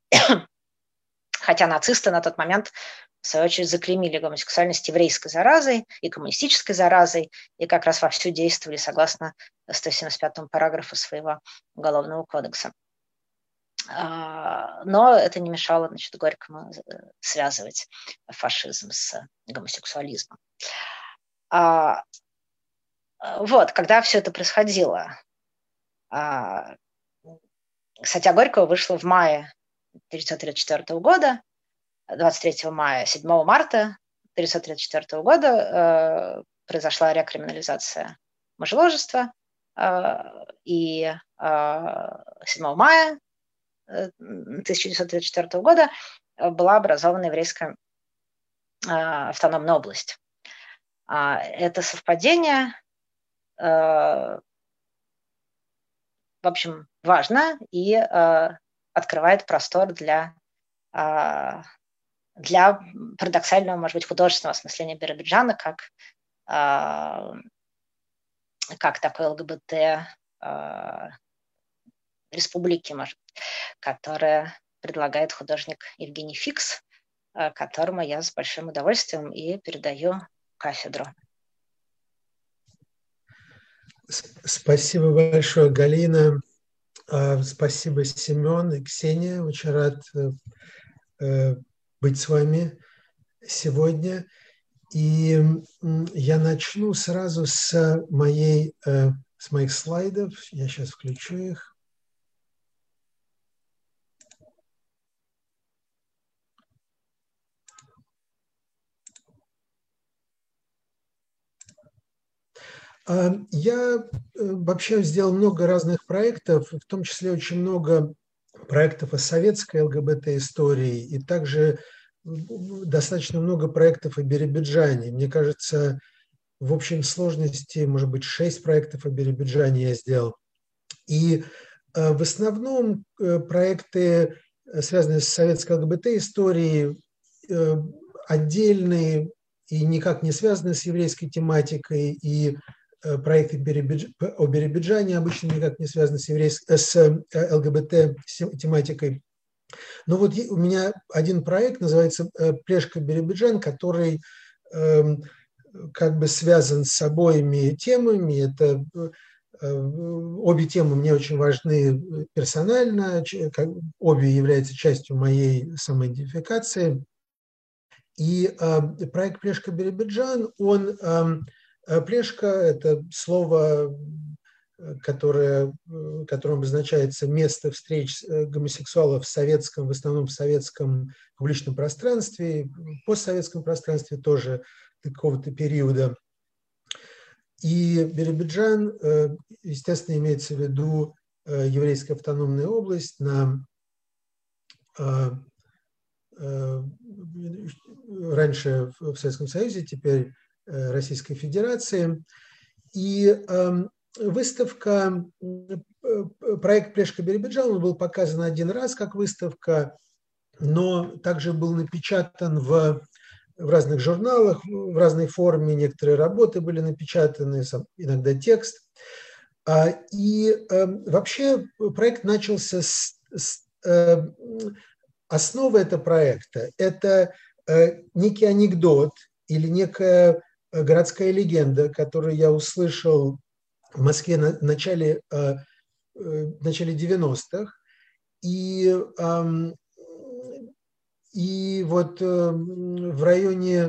[SPEAKER 3] Хотя нацисты на тот момент, в свою очередь, заклеймили гомосексуальность еврейской заразой и коммунистической заразой, и как раз вовсю действовали согласно сто семьдесят пятому параграфу своего Уголовного кодекса. Но это не мешало, значит, Горькому связывать фашизм с гомосексуализмом. Вот, когда все это происходило, статья Горького вышла в мае тысяча девятьсот тридцать четвёртого года, двадцать третьего мая, седьмого марта тысяча девятьсот тридцать четвёртого года э, произошла рекриминализация мужеложества, э, и э, седьмого мая тысяча девятьсот тридцать четвёртого года была образована еврейская э, автономная область. А это совпадение, э, в общем, важно и э, открывает простор для, для парадоксального, может быть, художественного осмысления Биробиджана как, как такой ЛГБТ республики, может, которая предлагает художник Евгений Фикс, которому я с большим удовольствием и передаю кафедру.
[SPEAKER 4] Спасибо большое, Галина. Спасибо, Семен и Ксения. Очень рад быть с вами сегодня. И я начну сразу с, моей, с моих слайдов. Я сейчас включу их. Я вообще сделал много разных проектов, в том числе очень много проектов о советской ЛГБТ-истории и также достаточно много проектов о Биробиджане. Мне кажется, в общей сложности, может быть, шесть проектов о Биробиджане я сделал. И в основном проекты, связанные с советской ЛГБТ-историей, отдельные и никак не связанные с еврейской тематикой, и проекты о Биробиджане обычно никак не связаны с, еврейской, с ЛГБТ-тематикой. Но вот у меня один проект называется «Плешка Биробиджан», который как бы связан с обоими темами. Это Обе темы мне очень важны персонально, обе являются частью моей самоидентификации. И проект «Плешка Биробиджан», он, плешка – это слово, которое, которым обозначается место встреч гомосексуалов в советском, в основном в советском публичном пространстве, в постсоветском пространстве тоже какого-то периода. И Биробиджан, естественно, имеется в виду еврейская автономная область на раньше в Советском Союзе, теперь Российской Федерации. И выставка, проект «Плешка Биробиджан», он был показан один раз как выставка, но также был напечатан в в разных журналах, в разной форме, некоторые работы были напечатаны, иногда текст. И вообще проект начался с, с основы этого проекта. Это некий анекдот или некая городская легенда, которую я услышал в Москве в начале, в начале девяностых. И И вот в районе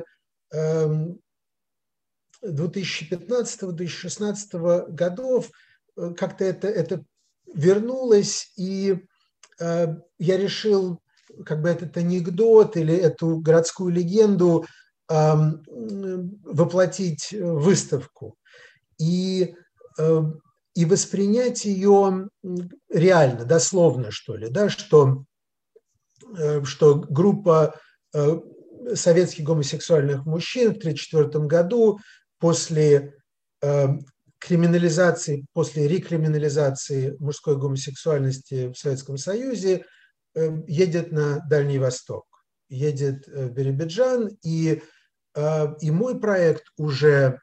[SPEAKER 4] две тысячи пятнадцатого — две тысячи шестнадцатого годов как-то это, это вернулось, и я решил как бы этот анекдот или эту городскую легенду воплотить в выставку и, и воспринять ее реально, дословно, что ли, да, что что группа советских гомосексуальных мужчин в тысяча девятьсот тридцать четвёртом году после криминализации, после рекриминализации мужской гомосексуальности в Советском Союзе едет на Дальний Восток, едет в Биробиджан, и, и мой проект уже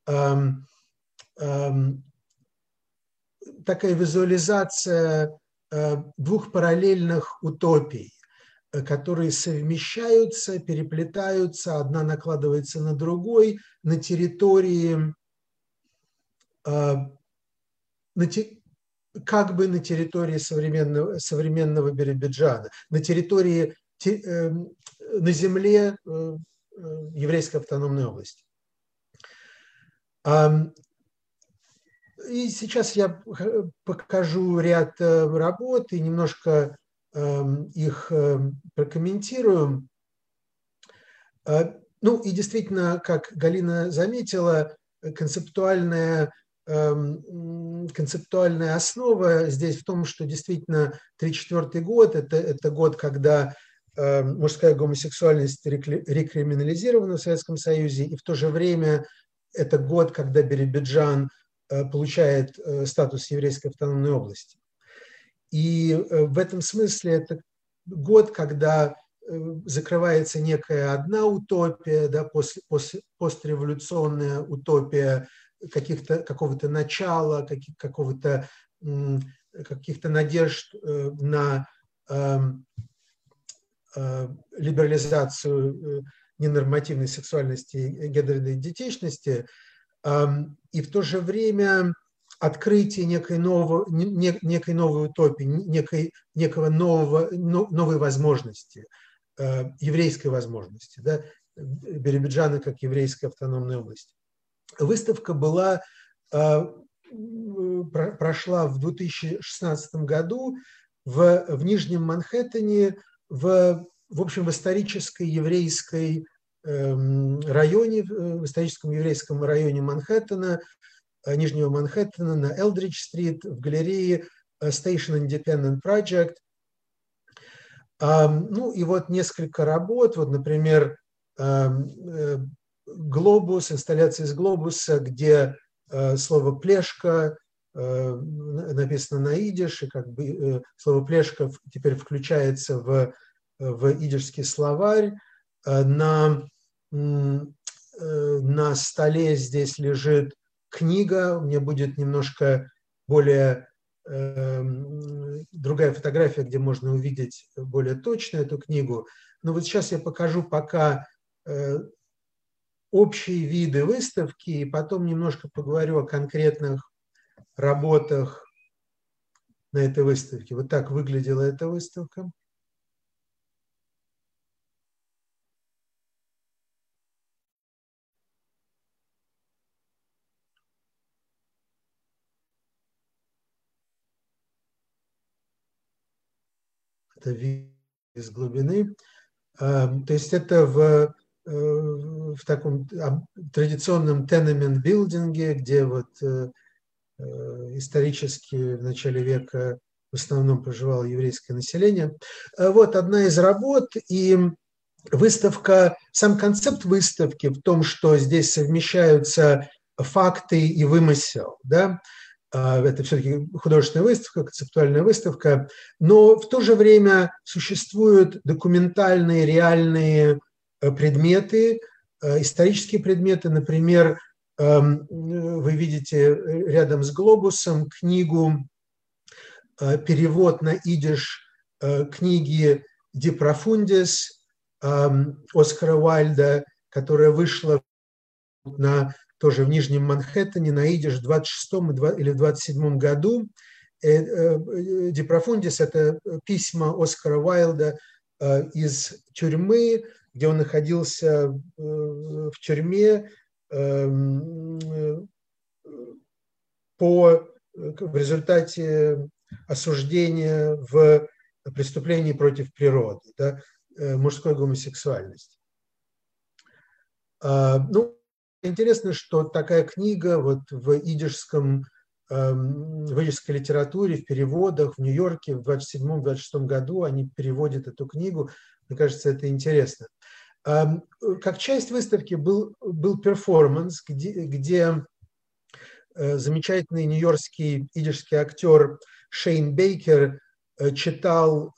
[SPEAKER 4] такая визуализация двух параллельных утопий, которые совмещаются, переплетаются, одна накладывается на другой на территории, на те, как бы на территории современного, современного Биробиджана, на территории, на земле еврейской автономной области. И сейчас я покажу ряд работ и немножко их прокомментирую. Ну и действительно, как Галина заметила, концептуальная, концептуальная основа здесь в том, что действительно тридцать четвёртый год – это, это год, когда мужская гомосексуальность рекриминализирована в Советском Союзе, и в то же время это год, когда Биробиджан получает статус еврейской автономной области. И в этом смысле это год, когда закрывается некая одна утопия, да, после, после, постреволюционная утопия каких-то, какого-то начала, каких, какого-то, каких-то надежд на э, э, либерализацию ненормативной сексуальности и гендерной идентичности, э, и в то же время открытие некой, нового, не, некой новой утопии, некой, некого нового, новой возможности, э, еврейской возможности, да, Биробиджана как еврейской автономной области. Выставка была, э, прошла в две тысячи шестнадцатом году в, в Нижнем Манхэттене, в, в общем, в исторической еврейской э, районе, в историческом еврейском районе Манхэттена, Нижнего Манхэттена, на Элдридж-стрит, в галерее Station Independent Project. Ну и вот несколько работ, вот, например, глобус, инсталляция из глобуса, где слово «плешка» написано на идиш, и как бы слово «плешка» теперь включается в, в идишский словарь. На, на столе здесь лежит книга, у меня будет немножко более э, другая фотография, где можно увидеть более точно эту книгу. Но вот сейчас я покажу пока э, общие виды выставки, и потом немножко поговорю о конкретных, работах на этой выставке. Вот так выглядела эта выставка. Это вид из глубины. То есть это в, в таком традиционном tenement-билдинге, где вот исторически в начале века в основном проживало еврейское население. Вот одна из работ, и выставка, сам концепт выставки в том, что здесь совмещаются факты и вымысел, да, это все-таки художественная выставка, концептуальная выставка, но в то же время существуют документальные, реальные предметы, исторические предметы. Например, вы видите рядом с глобусом книгу, перевод на идиш книги «De Profundis» Оскара Уайльда, которая вышла на тоже в Нижнем Манхэттене на идиш в двадцать шестом или двадцать седьмом году. «De Profundis» – это письма Оскара Уайльда из тюрьмы, где он находился в тюрьме по, в результате осуждения в преступлении против природы, да, мужской гомосексуальности. Ну, интересно, что такая книга вот в идишском, в идишской литературе, в переводах в Нью-Йорке в двадцать седьмом — двадцать шестом году они переводят эту книгу. Мне кажется, это интересно. Как часть выставки был, был перформанс, где, где замечательный нью-йоркский идишский актер Шейн Бейкер читал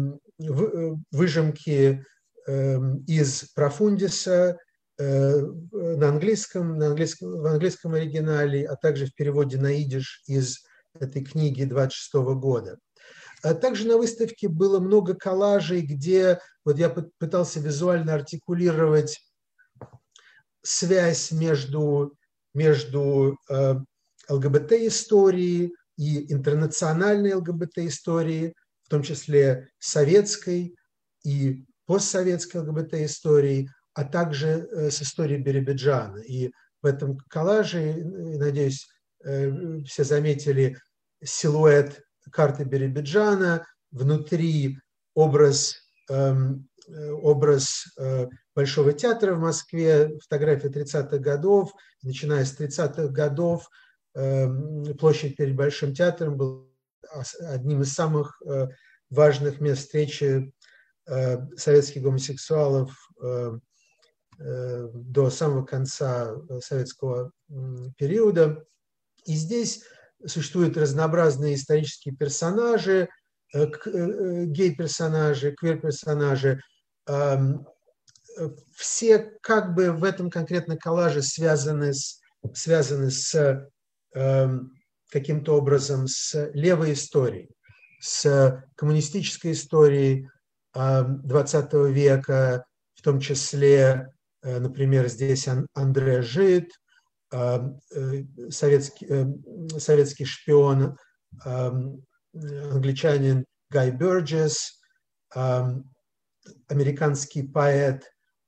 [SPEAKER 4] выжимки из «Профундиса» на английском, на английском, в английском оригинале, а также в переводе на идиш из этой книги двадцать шестого года. А также на выставке было много коллажей, где вот я пытался визуально артикулировать связь между, между э, ЛГБТ-историей и интернациональной ЛГБТ-историей, в том числе советской и постсоветской ЛГБТ-историей, а также э, с историей Биробиджана. И в этом коллаже, надеюсь, э, все заметили силуэт карты Биробиджана, внутри образ, э, образ э, Большого театра в Москве, фотография тридцатых годов. Начиная с тридцатых годов э, площадь перед Большим театром была одним из самых э, важных мест встречи э, советских гомосексуалов э, э, до самого конца советского э, периода. И здесь существуют разнообразные исторические персонажи, э, э, гей-персонажи, квир-персонажи. Э, все как бы в этом конкретном коллаже связаны с, связаны с э, каким-то образом с левой историей, с коммунистической историей э, двадцатого века, в том числе, э, например, здесь Андре Жид, э, э, советский, э, советский шпион, э, англичанин Гай Бёрджес, э, американский поэт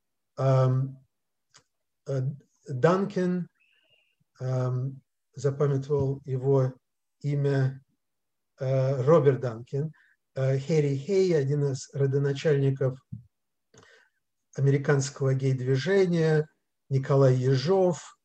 [SPEAKER 4] Данкен, запамятовал его имя Роберт Данкен, Хэри Хей, один из родоначальников американского гей-движения, Николай Ежов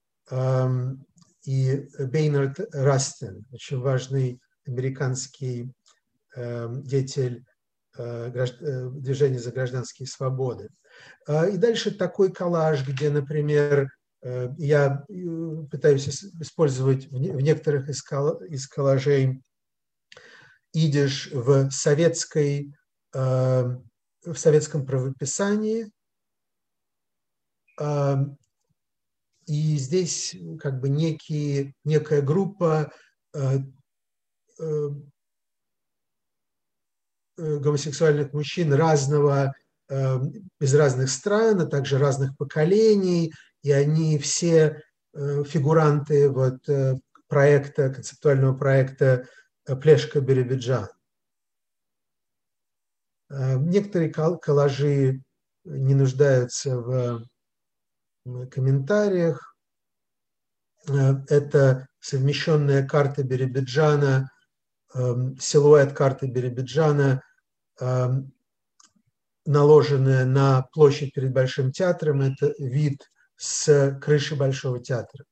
[SPEAKER 4] и Бейнард Растин, очень важный американский деятель движения за гражданские свободы. И дальше такой коллаж, где, например, я пытаюсь использовать в некоторых из коллажей идиш в, советской, в советском правописании. И здесь как бы некие, некая группа гомосексуальных мужчин разного, из разных стран, а также разных поколений, и они все фигуранты вот проекта, концептуального проекта «Плешка Биробиджан». Некоторые коллажи не нуждаются в комментариях. Это совмещенная карта Биробиджана, силуэт карты Биробиджана, наложенная на площадь перед Большим театром. Это вид с крыши Большого театра.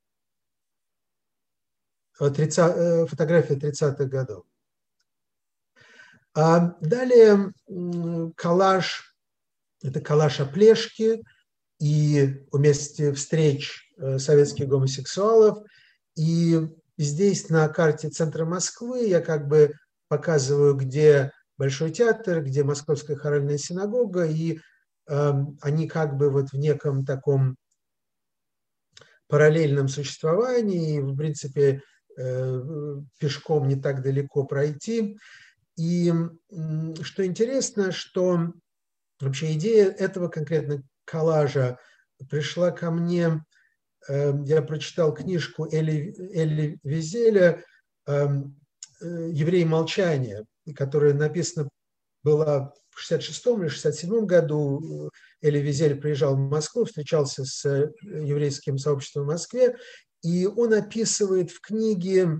[SPEAKER 4] Фотография тридцатых годов. А далее коллаж, это коллаж о Плешке и о месте встреч советских гомосексуалов. И здесь на карте центра Москвы я как бы показываю, где Большой театр, где Московская хоральная синагога, и э, они как бы вот в неком таком параллельном существовании, и, в принципе, э, пешком не так далеко пройти. И э, что интересно, что вообще идея этого конкретно коллажа пришла ко мне, э, я прочитал книжку Эли, Эли Визеля э, «Евреи молчания», которая написана была в шестьдесят шестом или шестьдесят седьмом году. Эли Визель приезжал в Москву, встречался с еврейским сообществом в Москве, и он описывает в книге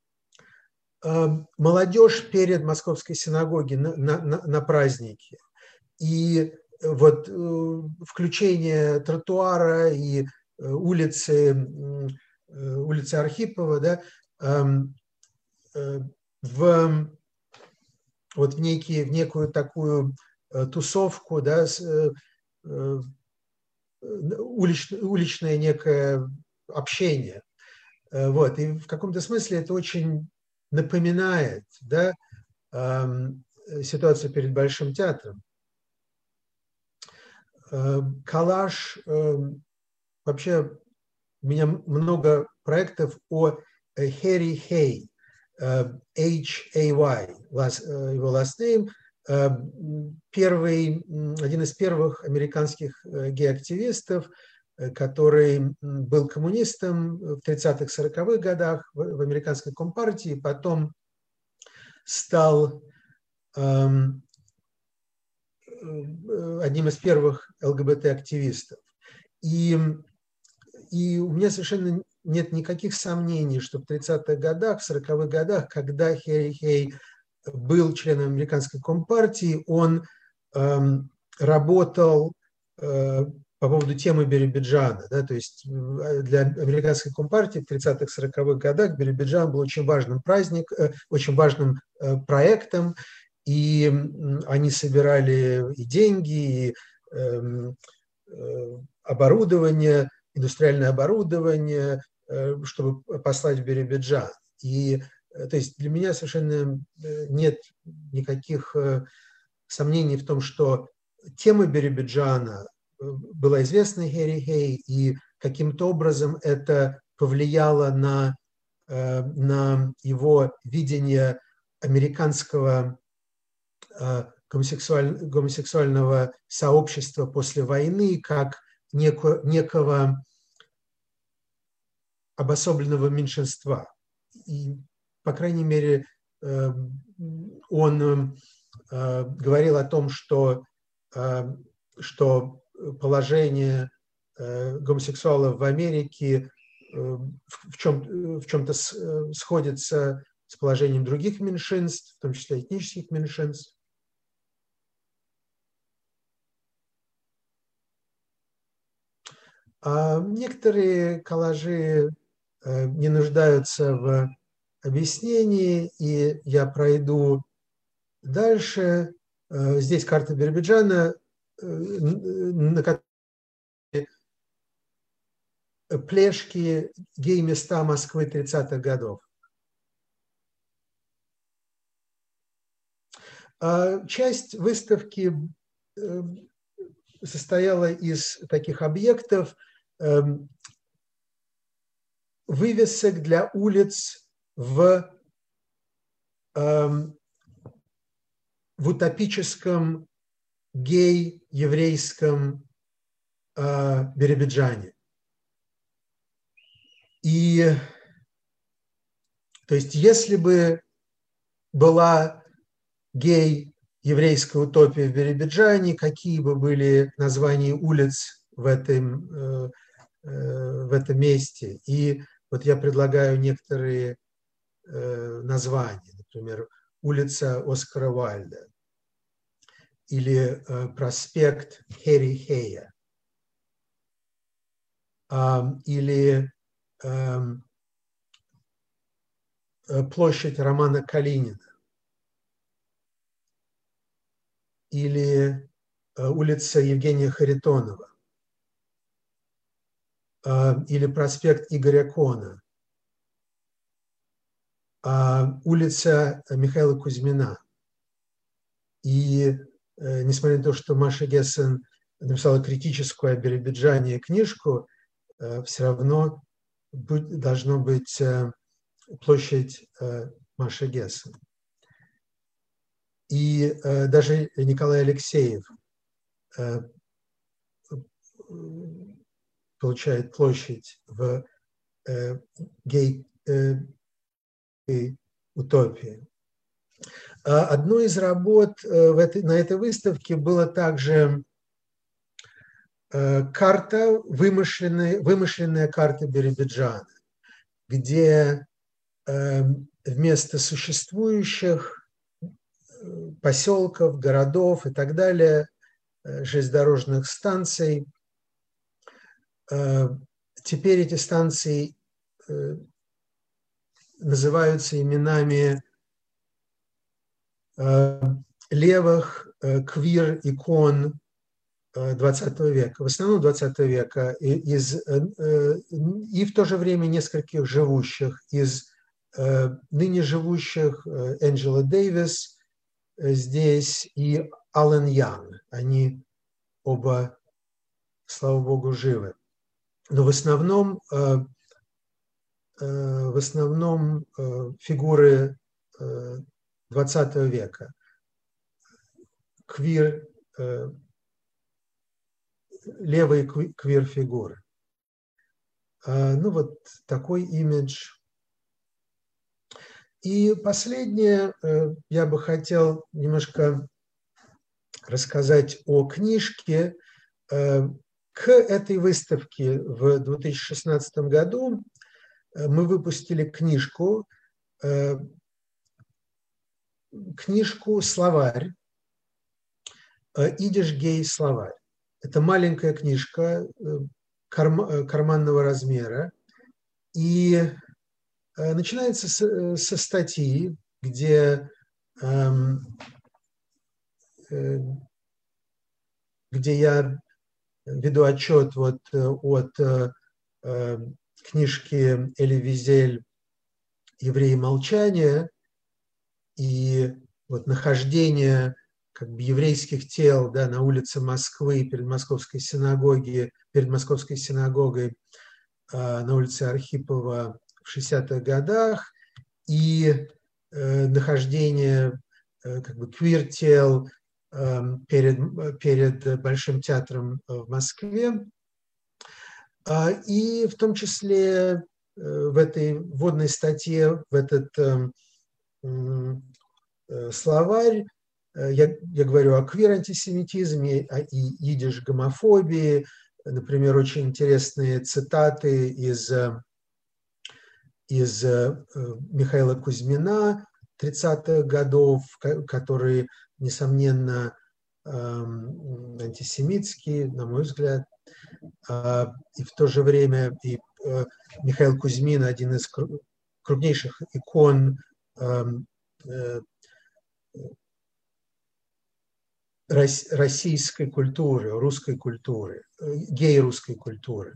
[SPEAKER 4] молодежь перед Московской синагогой на, на, на празднике. И вот включение тротуара и улицы, улицы Архипова, да, в, вот в, некие, в некую такую тусовку, да, уличное, уличное некое общение. Вот. И в каком-то смысле это очень напоминает, да, ситуацию перед Большим театром. Коллаж, вообще у меня много проектов о Harry Hay, H A Y, его last name, первый, один из первых американских гей-активистов, который был коммунистом в тридцатых-сороковых годах в американской компартии, потом стал одним из первых ЛГБТ-активистов. И, и у меня совершенно нет никаких сомнений, что в тридцатых годах, в сороковых годах, когда Harry Hay был членом американской компартии, он эм, работал э, по поводу темы Биробиджана. Да, то есть для американской компартии в тридцатых-сороковых годах Биробиджан был очень важным праздником, э, очень важным э, проектом, и э, они собирали и деньги, и э, э, оборудование, индустриальное оборудование, э, чтобы послать в Биробиджан. И то есть для меня совершенно нет никаких сомнений в том, что тема Биробиджана была известна Harry Hay, и каким-то образом это повлияло на, на его видение американского гомосексуаль, гомосексуального сообщества после войны как некого, некого обособленного меньшинства. И по крайней мере, он говорил о том, что, что положение гомосексуалов в Америке в, чем, в чем-то сходится с положением других меньшинств, в том числе этнических меньшинств. А некоторые коллажи не нуждаются в объяснении, и я пройду дальше. Здесь карта Биробиджана, на которой Плешки, гей-места Москвы тридцатых годов. Часть выставки состояла из таких объектов, вывесок для улиц в, в утопическом гей-еврейском Биробиджане. И То есть если бы была гей-еврейская утопия в Биробиджане, какие бы были названия улиц в этом, в этом месте? И вот я предлагаю некоторые названия, например, улица Оскара Вальда или проспект Хери Хея, или площадь Романа Калинина, или улица Евгения Харитонова, или проспект Игоря Кона, улица Михаила Кузьмина. И несмотря на то, что Маша Гессен написала критическую о Биробиджане книжку, все равно должно быть площадь Маши Гессен. И даже Николай Алексеев получает площадь в гей-утопии. Одной из работ в этой, на этой выставке была также карта, вымышленная, вымышленная карта Биробиджана, где вместо существующих поселков, городов и так далее, железнодорожных станций, теперь эти станции называются именами левых квир-икон двадцатого века, в основном двадцатого века, из, и в то же время нескольких живущих, из ныне живущих Энджела Дэвис здесь и Аллен Янг. Они оба, слава богу, живы. Но в основном, в основном фигуры двадцатого века. Квир, левые квир-фигуры. Ну вот такой имидж. И последнее, я бы хотел немножко рассказать о книжке. К этой выставке в две тысячи шестнадцатом году мы выпустили книжку, книжку «Словарь», идиш-гей-словарь. Это маленькая книжка карманного размера, и начинается со статьи, где, где я веду отчет вот от книжки Эли Визель «Евреи молчания» и вот нахождение как бы еврейских тел, да, на улице Москвы перед Московской синагогой, перед Московской синагогой на улице Архипова в шестидесятых годах, и э, нахождение э, как бы квир-тел э, перед, перед Большим театром в Москве. А, и в том числе э, в этой вводной статье, в этот э, э, словарь, э, я, я говорю о квир-антисемитизме, о и идиш-гомофобии, например, очень интересные цитаты из из Михаила Кузьмина тридцатых годов, которые, несомненно, антисемитские, на мой взгляд. И в то же время и Михаил Кузьмин – один из крупнейших икон российской культуры, русской культуры, гей-русской культуры.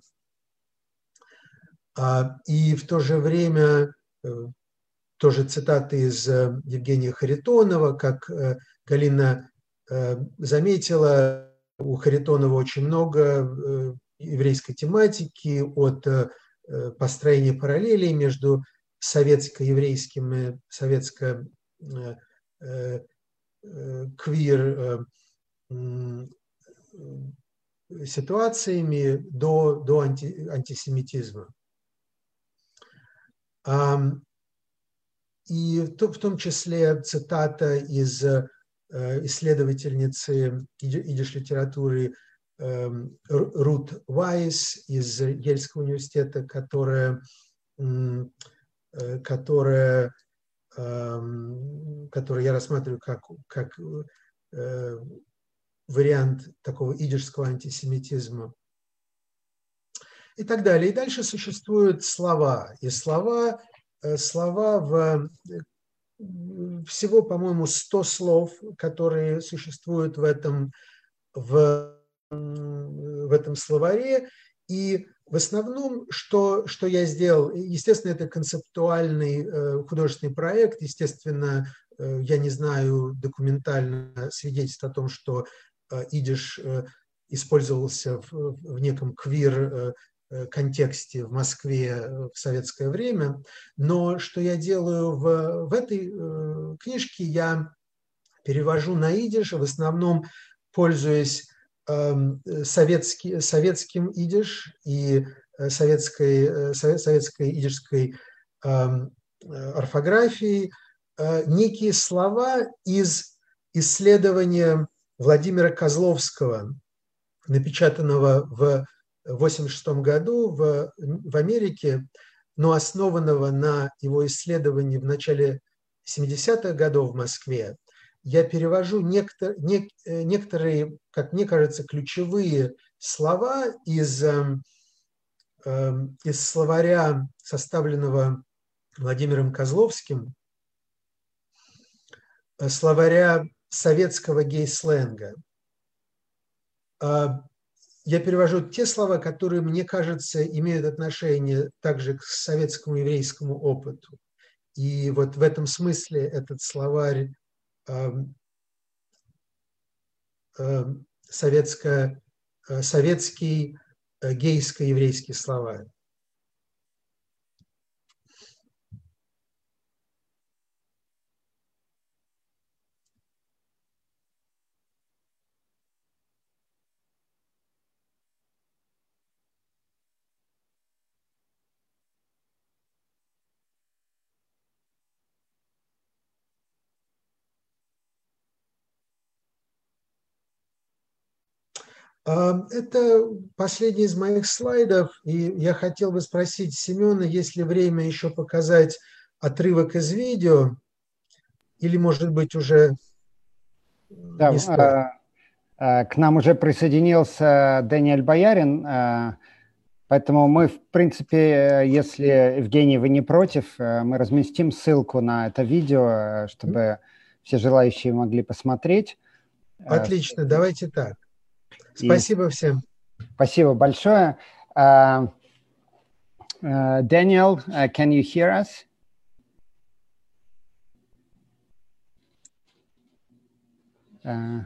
[SPEAKER 4] И в то же время тоже цитаты из Евгения Харитонова, как Галина заметила, у Харитонова очень много еврейской тематики, от построения параллелей между советско-еврейским и советско-квир ситуациями до, до анти, антисемитизма. и в том числе цитата из исследовательницы идиш-литературы Рут Вайс из Ельского университета, которая, которая, которую я рассматриваю как, как вариант такого идишского антисемитизма. И так далее. И дальше существуют слова. И слова, слова в, всего, по-моему, сто слов, которые существуют в этом, в, в этом словаре. И в основном, что, что я сделал, естественно, это концептуальный художественный проект. Естественно, я не знаю документально свидетельств о том, что идиш использовался в, в неком квир контексте в Москве в советское время, но что я делаю в, в этой э, книжке, я перевожу на идиш, в основном пользуясь э, советский, советским идиш и советской, совет, советской идишской э, орфографией, э, некие слова из исследования Владимира Козловского, напечатанного в в восемьдесят шестом году в, в Америке, но основанного на его исследовании в начале семидесятых годов в Москве. Я перевожу некотор, не, некоторые, как мне кажется, ключевые слова из, э, из словаря, составленного Владимиром Козловским, словаря советского гей-сленга. Я перевожу те слова, которые, мне кажется, имеют отношение также к советскому еврейскому опыту. И вот в этом смысле этот словарь э, э, советско, э, советский э, гейско-еврейский словарь. Это последний из моих слайдов, и я хотел бы спросить Семена, есть ли время еще показать отрывок из видео, или, может быть, уже
[SPEAKER 1] да,
[SPEAKER 4] не стоит?
[SPEAKER 1] К нам уже присоединился Дэниэль Боярин, поэтому мы, в принципе, если, Евгений, вы не против, мы разместим ссылку на это видео, чтобы все желающие могли посмотреть.
[SPEAKER 4] Отлично, давайте так. Спасибо всем.
[SPEAKER 1] Спасибо большое. Uh, uh, Daniel, uh, can you hear us? Uh,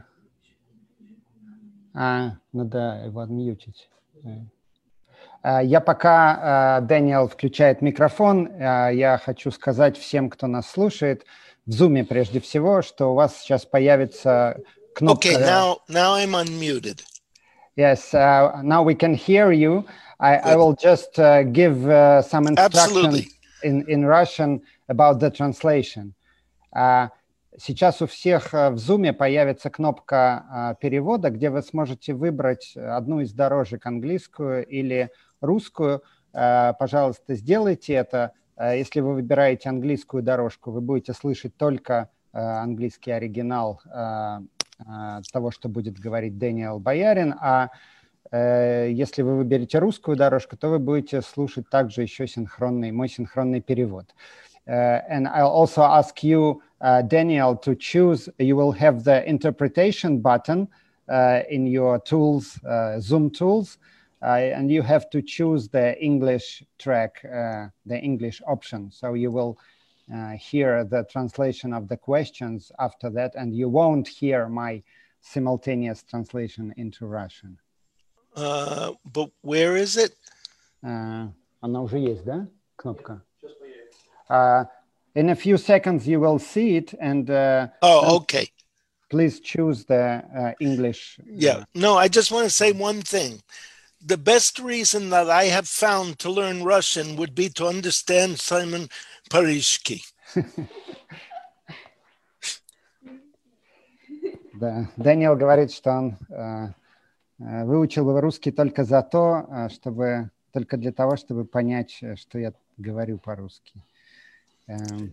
[SPEAKER 1] а, надо его отмьютить. Uh, я пока Дэниел uh, включает микрофон, uh, я хочу сказать всем, кто нас слушает, в Zoom прежде всего, что у вас сейчас появится кнопка...
[SPEAKER 5] Okay, now, now I'm unmuted.
[SPEAKER 1] Yes, uh, now we can hear you. I, I will just uh, give uh, some instructions in, in Russian about the translation. Uh, сейчас у всех в Zoom появится кнопка uh, перевода, где вы сможете выбрать одну из дорожек, английскую или русскую. Uh, пожалуйста, сделайте это. Uh, если вы выбираете английскую дорожку, вы будете слышать только uh, английский оригинал uh, того, что будет говорить Дэниэл Боярин, а э, если вы выберете русскую дорожку, то вы будете слушать также еще синхронный, мой синхронный перевод. Uh, and I'll also ask you, uh, Daniel, to choose, you will have the interpretation button uh, in your tools, uh, Zoom tools, uh, and you have to choose the English track, uh, the English option. So you will Uh, hear the translation of the questions after that, and you won't hear my simultaneous translation into Russian.
[SPEAKER 5] Uh, but where is it?
[SPEAKER 1] Uh, она уже есть, да? Кнопка. Uh, in a few seconds you will see it, and uh,
[SPEAKER 5] oh, okay.
[SPEAKER 1] Please choose the uh, English. Uh,
[SPEAKER 5] yeah. No, I just want to say one thing. The best reason that I have found to learn Russian would be to understand Simon Parishki.
[SPEAKER 1] Да, Дэниел говорит, что он э, выучил русский только за то, чтобы только для того, чтобы понять, что я говорю по-русски. Эм.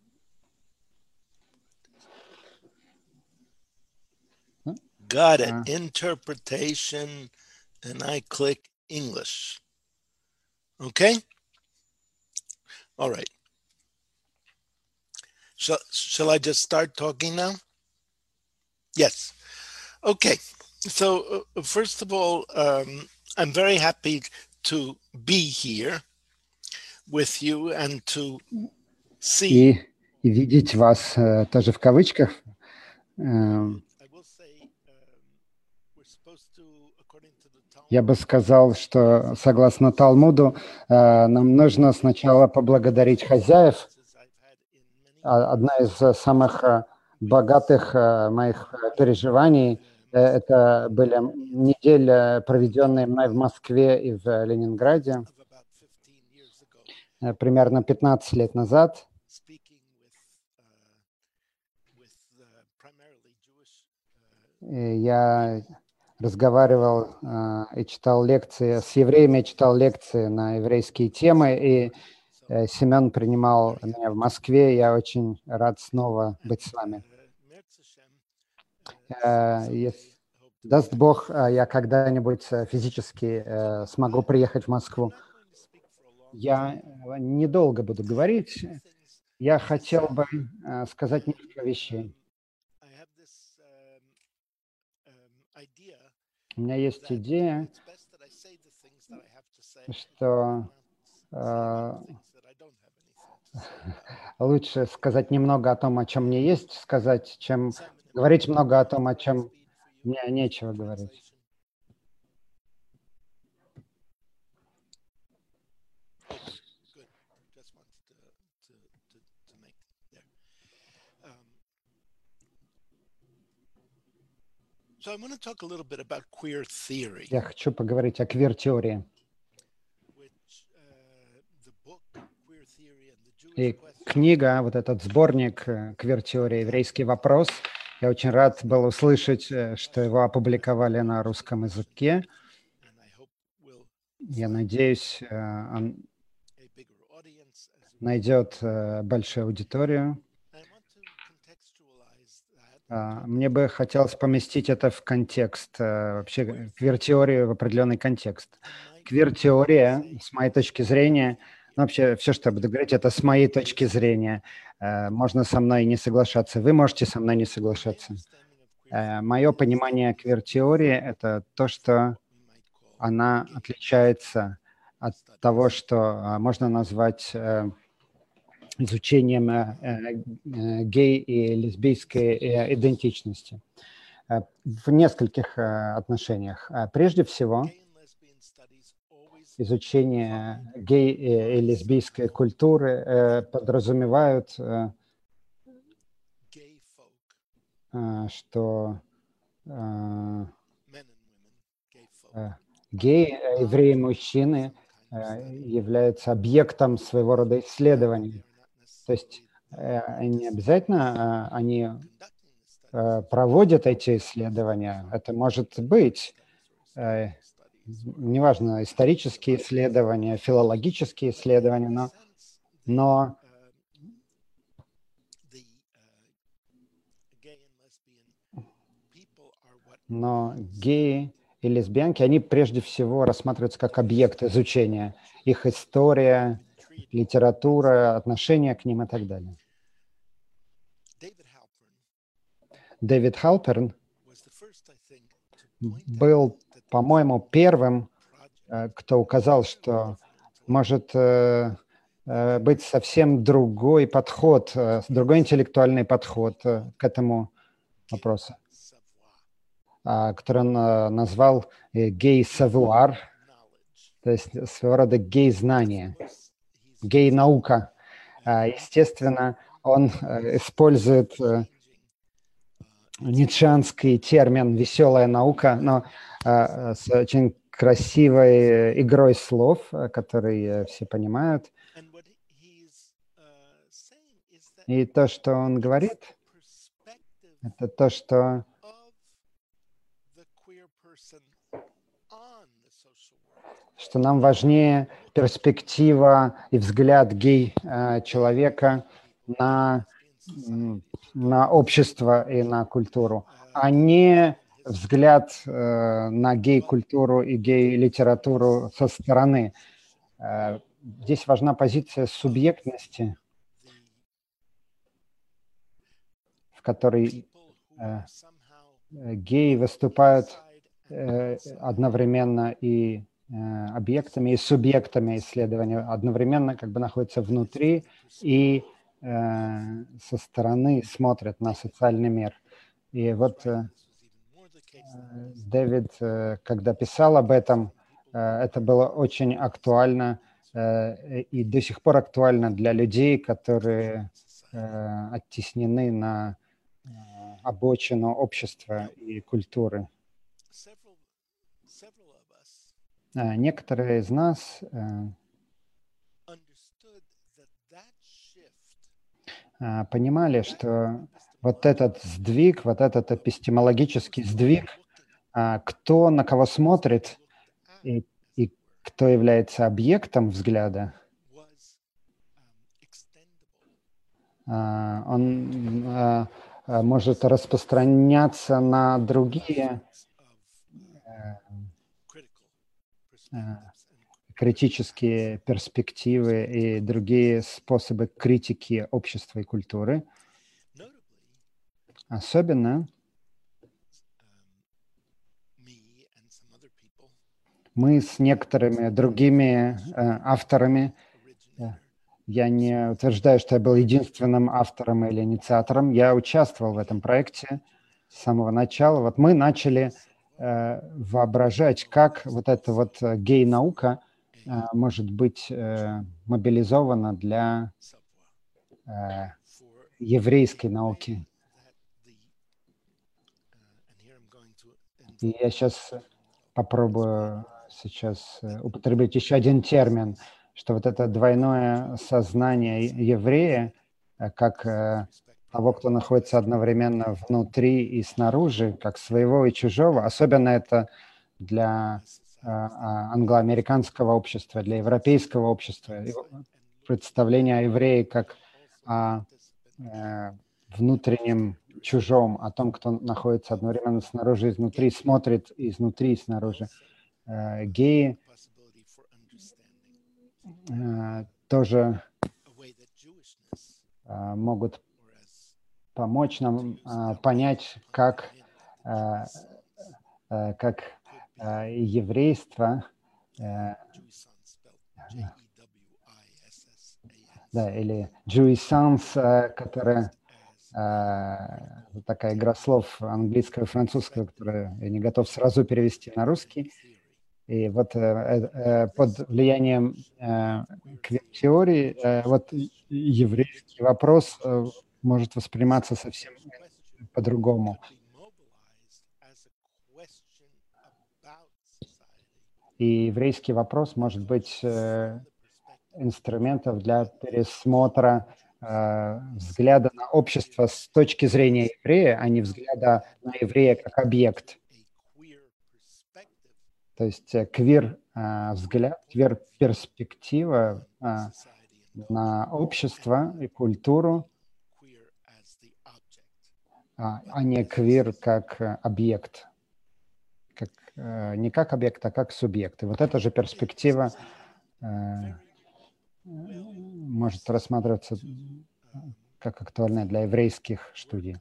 [SPEAKER 5] Got it.
[SPEAKER 1] А.
[SPEAKER 5] Interpretation, and I click English. Okay? All right. Shall, shall I just start talking now? Yes. Okay. So, uh, first of all, um, I'm very happy to be here with you and to see.
[SPEAKER 1] И, и видеть вас э, тоже в кавычках. Эм. Я бы сказал, что согласно Талмуду, э, нам нужно сначала поблагодарить хозяев. Одна из самых богатых моих переживаний – это были недели, проведенные мной в Москве и в Ленинграде, примерно пятнадцать лет назад. И я разговаривал э, и читал лекции, с евреями я читал лекции на еврейские темы, и э, Семен принимал меня в Москве, я очень рад снова быть с вами. Э, если даст Бог, я когда-нибудь физически э, смогу приехать в Москву. Я недолго буду говорить, я хотел бы э, сказать несколько вещей. У меня есть идея, что э, лучше сказать немного о том, о чем мне есть сказать, чем говорить много о том, о чем мне нечего говорить. Я хочу поговорить о квир-теории. И книга, вот этот сборник «Квир-теория. Еврейский вопрос», я очень рад был услышать, что его опубликовали на русском языке. Я надеюсь, он найдет большую аудиторию. Мне бы хотелось поместить это в контекст, вообще квир-теорию в определенный контекст. Квир-теория, с моей точки зрения, ну, вообще все, что я буду говорить, это с моей точки зрения. Можно со мной не соглашаться, вы можете со мной не соглашаться. Мое понимание квир-теории – это то, что она отличается от того, что можно назвать изучением гей- и лесбийской идентичности в нескольких отношениях. Прежде всего, изучение гей- и лесбийской культуры подразумевают, что геи, евреи, мужчины являются объектом своего рода исследований. То есть не обязательно они проводят эти исследования. Это может быть, неважно, исторические исследования, филологические исследования, но, но но геи и лесбиянки, они прежде всего рассматриваются как объект изучения. Их история, литература, отношения к ним и так далее. Дэвид Халперн был, по-моему, первым, кто указал, что может быть совсем другой подход, другой интеллектуальный подход к этому вопросу, который он назвал гей-савуар, то есть своего рода гей-знание, гей-наука. Естественно, он использует ницшеанский термин «веселая наука», но с очень красивой игрой слов, который все понимают. И то, что он говорит, это то, что что нам важнее перспектива и взгляд гей-человека на, на общество и на культуру, а не взгляд на гей-культуру и гей-литературу со стороны. Здесь важна позиция субъектности, в которой геи выступают одновременно и объектами, и субъектами исследования, одновременно как бы находятся внутри и э, со стороны смотрят на социальный мир. И вот э, Дэвид, э, когда писал об этом, э, это было очень актуально э, и до сих пор актуально для людей, которые э, оттеснены на э, обочину общества и культуры. Некоторые из нас понимали, что вот этот сдвиг, вот этот эпистемологический сдвиг, кто на кого смотрит и, и кто является объектом взгляда, он может распространяться на другие критические перспективы и другие способы критики общества и культуры. Особенно мы с некоторыми другими э, авторами, я не утверждаю, что я был единственным автором или инициатором, я участвовал в этом проекте с самого начала. Вот мы начали э, воображать, как вот эта вот гей-наука э, может быть э, мобилизована для э, еврейской науки. И я сейчас попробую сейчас употребить еще один термин, что вот это двойное сознание еврея, как того, кто находится одновременно внутри и снаружи, как своего и чужого, особенно это для англоамериканского общества, для европейского общества, представление о еврее как о внутреннем чужом, о том, кто находится одновременно снаружи и изнутри, смотрит изнутри и снаружи. Э, геи э, тоже э, могут помочь нам э, понять, как, э, э, как э, еврейство, э, да, или jouissance, э, которая Uh, такая игра слов английского и французского, которую я не готов сразу перевести на русский. И вот uh, uh, под влиянием uh, квир-теории uh, вот еврейский вопрос uh, может восприниматься совсем по-другому. И еврейский вопрос может быть uh, инструментом для пересмотра взгляда на общество с точки зрения еврея, а не взгляда на еврея как объект. То есть квир взгляд, квир перспектива на общество и культуру, а не квир как объект. Как, не как объект, а как субъект. И вот эта же перспектива может рассматриваться как актуальная для еврейских студий.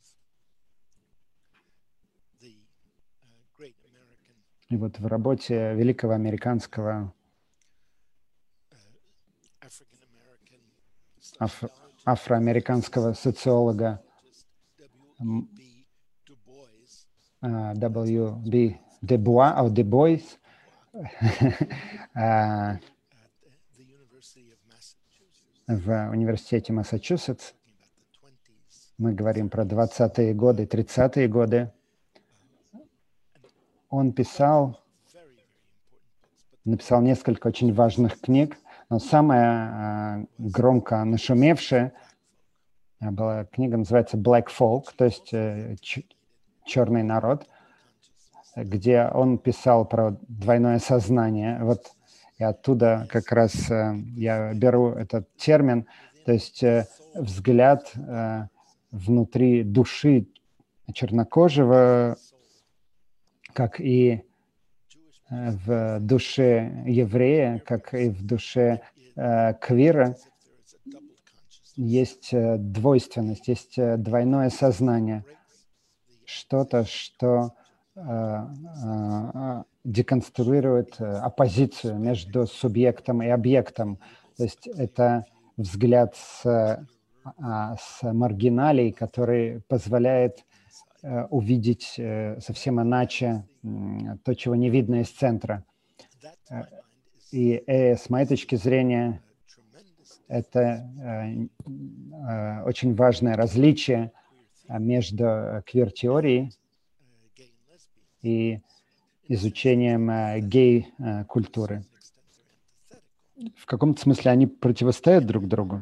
[SPEAKER 1] И вот в работе великого американского аф, афроамериканского социолога дабл ю би Дебуа, о, Дебойс, в университете Массачусетс. Мы говорим про двадцатые годы, тридцатые годы. Он писал, написал несколько очень важных книг, но самое громко нашумевшее была книга, называется Black Folk, то есть черный народ, где он писал про двойное сознание. Вот и оттуда как раз я беру этот термин, то есть взгляд внутри души чернокожего, как и в душе еврея, как и в душе э, квира, есть двойственность, есть двойное сознание, что-то, что э, э, деконструирует оппозицию между субъектом и объектом. То есть это взгляд с, с маргиналей, который позволяет увидеть совсем иначе то, чего не видно из центра. И э, с моей точки зрения, это э, э, очень важное различие между квир-теорией и изучением э, гей-культуры. В каком-то смысле они противостоят друг другу.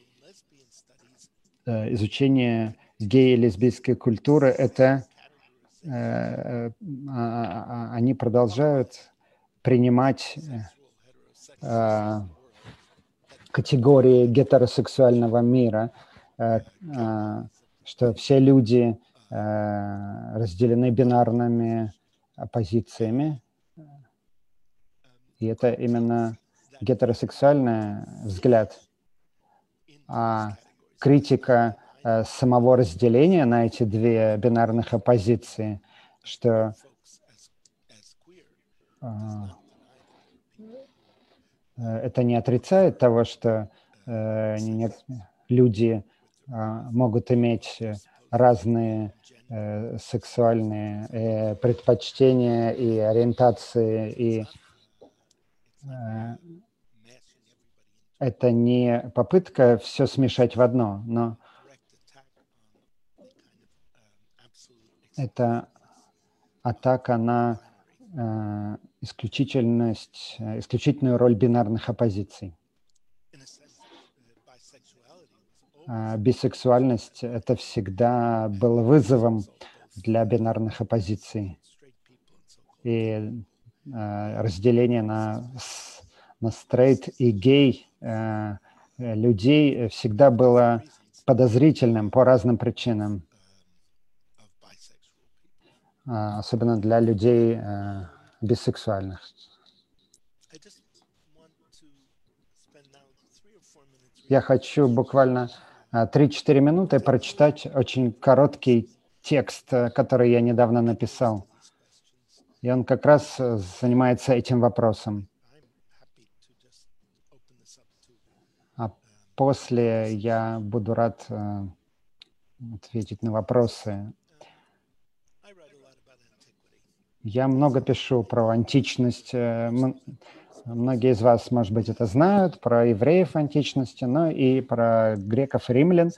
[SPEAKER 1] Э, изучение гей- и лесбийской культуры — это э, э, э, они продолжают принимать э, категории гетеросексуального мира, э, э, что все люди э, разделены бинарными оппозициями, и это именно гетеросексуальный взгляд. А критика э, самого разделения на эти две бинарных оппозиции, что э, это не отрицает того, что э, нет, люди э, могут иметь разные э, сексуальные э, предпочтения и ориентации, и э, это не попытка все смешать в одно, но это атака на э, исключительность, исключительную роль бинарных оппозиций. Э, бисексуальность — это всегда был вызовом для бинарных оппозиций. И э, разделение на, на стрейт и гей э, людей всегда было подозрительным по разным причинам. Особенно для людей э, бисексуальных. Я хочу буквально три-четыре минуты прочитать очень короткий текст, который я недавно написал. И он как раз занимается этим вопросом. А после я буду рад э, ответить на вопросы. Я много пишу про античность. Многие из вас, может быть, это знают, про евреев античности, но и про греков и римлян.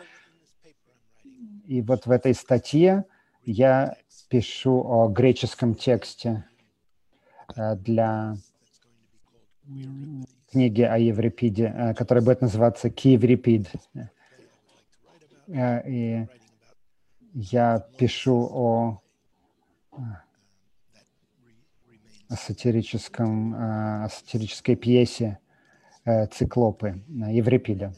[SPEAKER 1] И вот в этой статье я пишу о греческом тексте для книги о Еврипиде, которая будет называться «Киеврипид». И я пишу о о, сатирическом, о сатирической пьесе «Циклопы» Еврипида.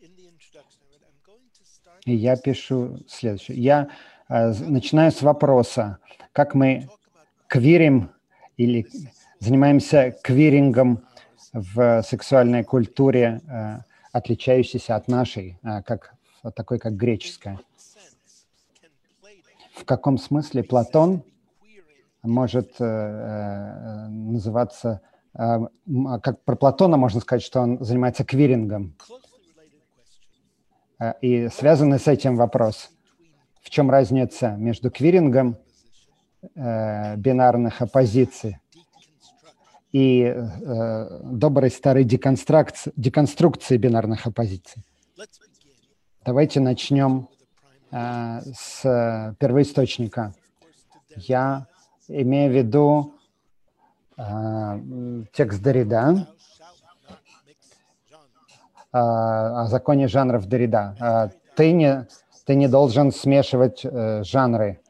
[SPEAKER 1] И я пишу следующее. Я начинаю с вопроса, как мы квирим или занимаемся квирингом в сексуальной культуре, отличающейся от нашей, как, такой как греческая. В каком смысле Платон может э, называться, э, как про Платона можно сказать, что он занимается квирингом. Э, и связанный с этим вопрос, в чем разница между квирингом э, бинарных оппозиций и э, доброй старой деконструкции, деконструкции бинарных оппозиций. Давайте начнем э, с первоисточника. Я имея в виду э, текст Derrida, э, о законе жанров Derrida. Э, ты не, ты не должен смешивать э, жанры.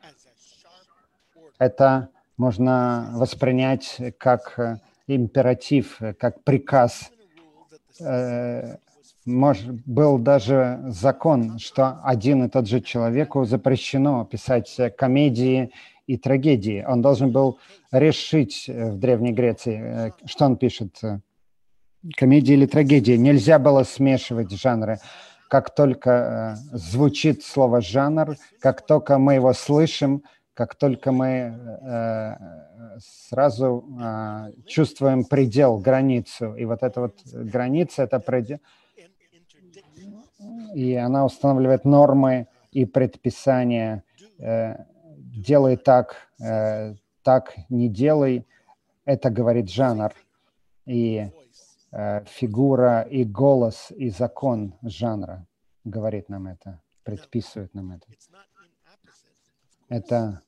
[SPEAKER 1] Это можно воспринять как э, императив, как приказ. Э, мож, был даже закон, что один и тот же человеку запрещено писать комедии и трагедии. Он должен был решить в Древней Греции, что он пишет, комедии или трагедии. Нельзя было смешивать жанры. Как только э, звучит слово «жанр», как только мы его слышим, как только мы э, сразу э, чувствуем предел, границу. И вот эта вот граница, это предел, и она устанавливает нормы и предписания. Э, делай так, э, так не делай. Это говорит жанр. И э, фигура, и голос, и закон жанра говорит нам это, предписывает нам это. Это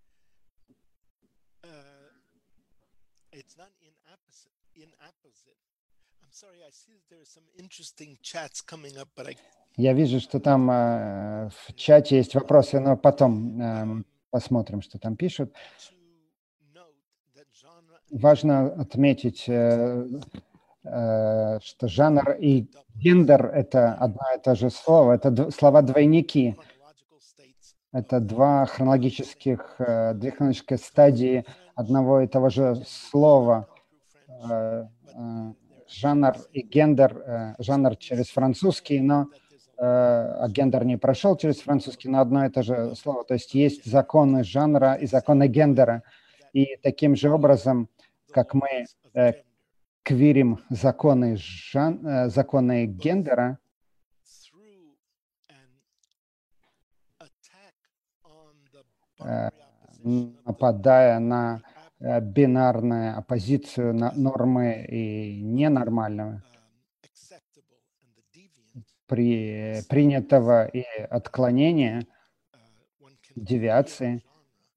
[SPEAKER 1] Я вижу, что там э, в чате есть вопросы, но потом э, посмотрим, что там пишут. Важно отметить, э, э, что жанр и гендер – это одно и то же слово, это слова-двойники. Это два хронологических, э, две хронологические стадии одного и того же слова. Э, э, жанр и гендер, э, жанр через французский, но э, а гендер не прошел через французский, но одно и то же слово. То есть есть законы жанра и законы гендера. И таким же образом, как мы э, квирим законы, жан, э, законы гендера, э, нападая на э, бинарную оппозицию, на нормы и ненормального, при принятого и отклонения, девиации,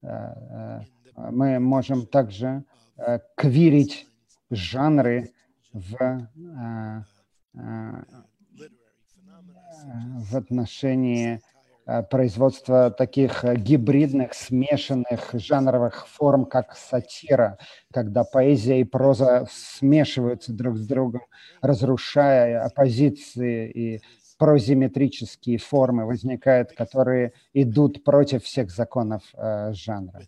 [SPEAKER 1] мы можем также квирить жанры в, в отношении производства таких гибридных, смешанных жанровых форм, как сатира, когда поэзия и проза смешиваются друг с другом, разрушая оппозиции, и прозиметрические формы возникают, которые идут против всех законов э, жанра.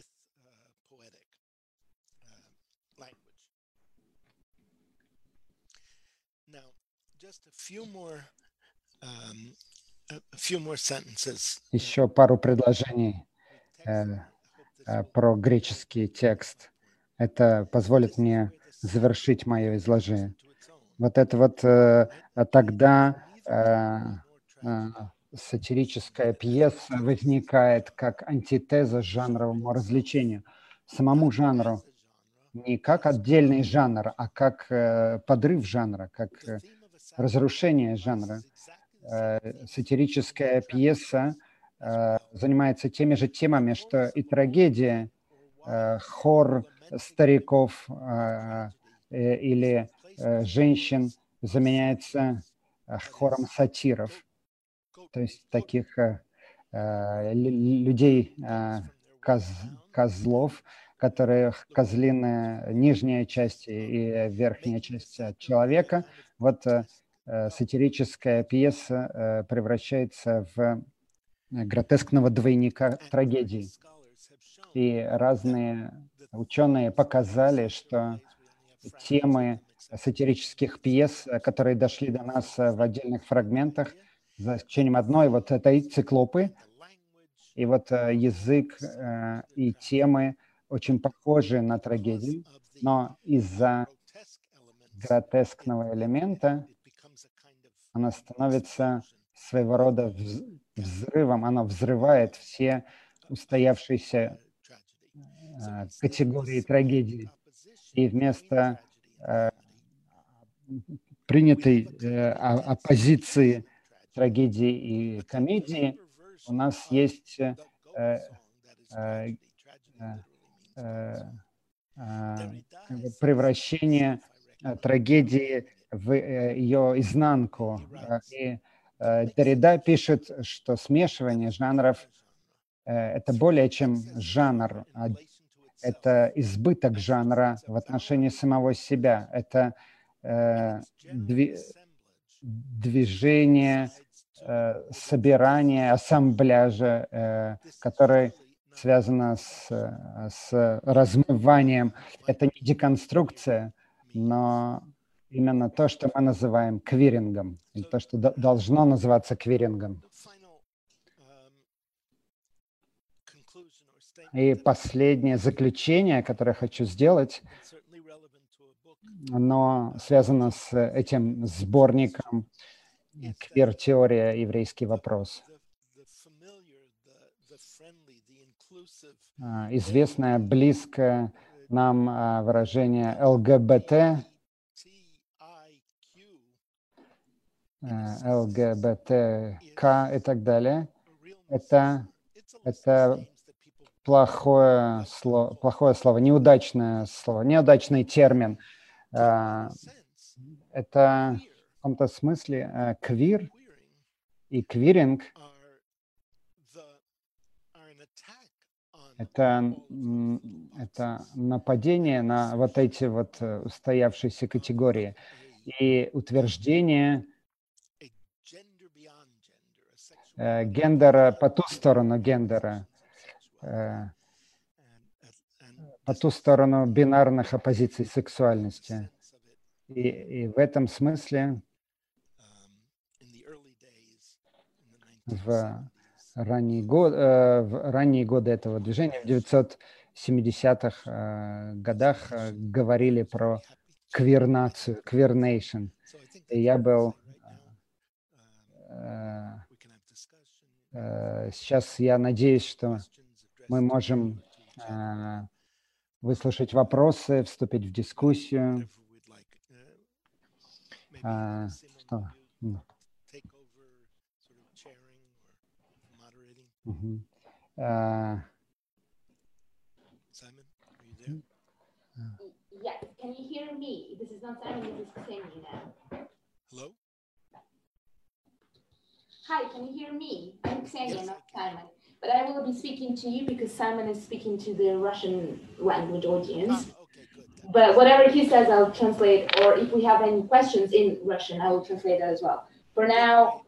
[SPEAKER 1] Еще пару предложений э, э, про греческий текст. Это позволит мне завершить мое изложение. Вот это вот э, тогда э, э, сатирическая пьеса возникает как антитеза жанровому развлечению, самому жанру, не как отдельный жанр, а как э, подрыв жанра, как э, разрушение жанра. Э, сатирическая пьеса э, занимается теми же темами, что и трагедия, э, хор стариков э, э, или э, женщин заменяется э, хором сатиров, то есть таких э, э, людей, э, коз, козлов, которых козлиная нижняя часть и верхняя часть человека. Вот э, сатирическая пьеса э, превращается в гротескного двойника трагедии. И разные ученые показали, что темы сатирических пьес, которые дошли до нас в отдельных фрагментах, за исключением одной, вот этой циклопы, и вот язык и темы очень похожи на трагедию, но из-за гротескного элемента она становится своего рода взрывом, она взрывает все устоявшиеся э, категории трагедии. И вместо э, принятой э, оппозиции трагедии и комедии у нас есть э, э, э, э, э, превращение трагедии в ее изнанку. И Деррида пишет, что смешивание жанров — это более чем жанр, это избыток жанра в отношении самого себя, это движение, собирание, ассамбляжа, который связано с, с размыванием. Это не деконструкция, но именно то, что мы называем квирингом, или то, что должно называться квирингом. И последнее заключение, которое я хочу сделать, оно связано с этим сборником «Квир-теория. Еврейский вопрос». Известное, близкое нам выражение эл гэ бэ тэ, эл гэ бэ тэ ка и так далее, это, это плохое слово, плохое слово, неудачное слово, неудачный термин. Это в каком-то смысле квир и квиринг — это, это нападение на вот эти вот устоявшиеся категории и утверждение гендера по ту сторону гендера, по ту сторону бинарных оппозиций сексуальности. И, и в этом смысле в ранние, год, в ранние годы этого движения, в девятьсот семидесятых годах, говорили про квир-нацию, квир-нейшн. И я был... Сейчас я надеюсь, что мы можем выслушать вопросы, вступить в дискуссию. Что? Uh-huh. Uh,
[SPEAKER 2] Simon, are you there? Yes. Can you hear me? This is not Simon, this is Ksenia now.
[SPEAKER 5] Hello?
[SPEAKER 2] Hi, can you hear me? I'm Ksenia, yes, not Simon. But I will be speaking to you because Simon is speaking to the Russian language audience.
[SPEAKER 5] Ah, okay, good.
[SPEAKER 2] But whatever he says, I'll translate. Or if we have any questions in Russian, I will translate that as well. For now...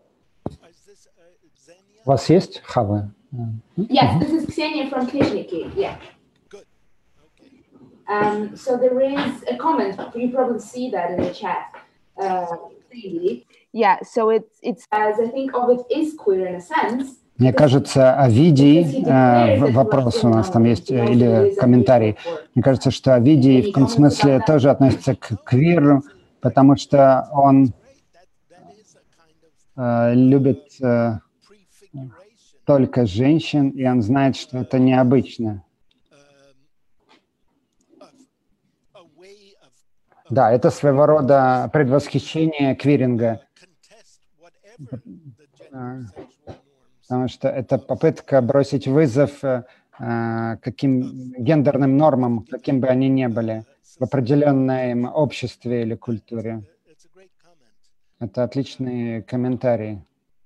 [SPEAKER 1] У вас есть Хава?
[SPEAKER 2] Yes, this is Ksenia from Knishniki. Yeah.
[SPEAKER 5] Good. Okay.
[SPEAKER 2] Um, so there is a comment. You probably see that in the chat. Uh, yeah. So it it says, I think Ovid is queer in a sense.
[SPEAKER 1] Мне кажется, Овидий, э, вопрос у нас там есть, или комментарий. Мне кажется, что Овидий в каком смысле тоже относится к квиру, потому что он э, любит э, только женщин, и он знает, что это необычно. Да, это своего рода предвосхищение квиринга. Потому что это попытка бросить вызов э, каким гендерным нормам, каким бы они ни были, в определенном обществе или культуре. Это отличные комментарии.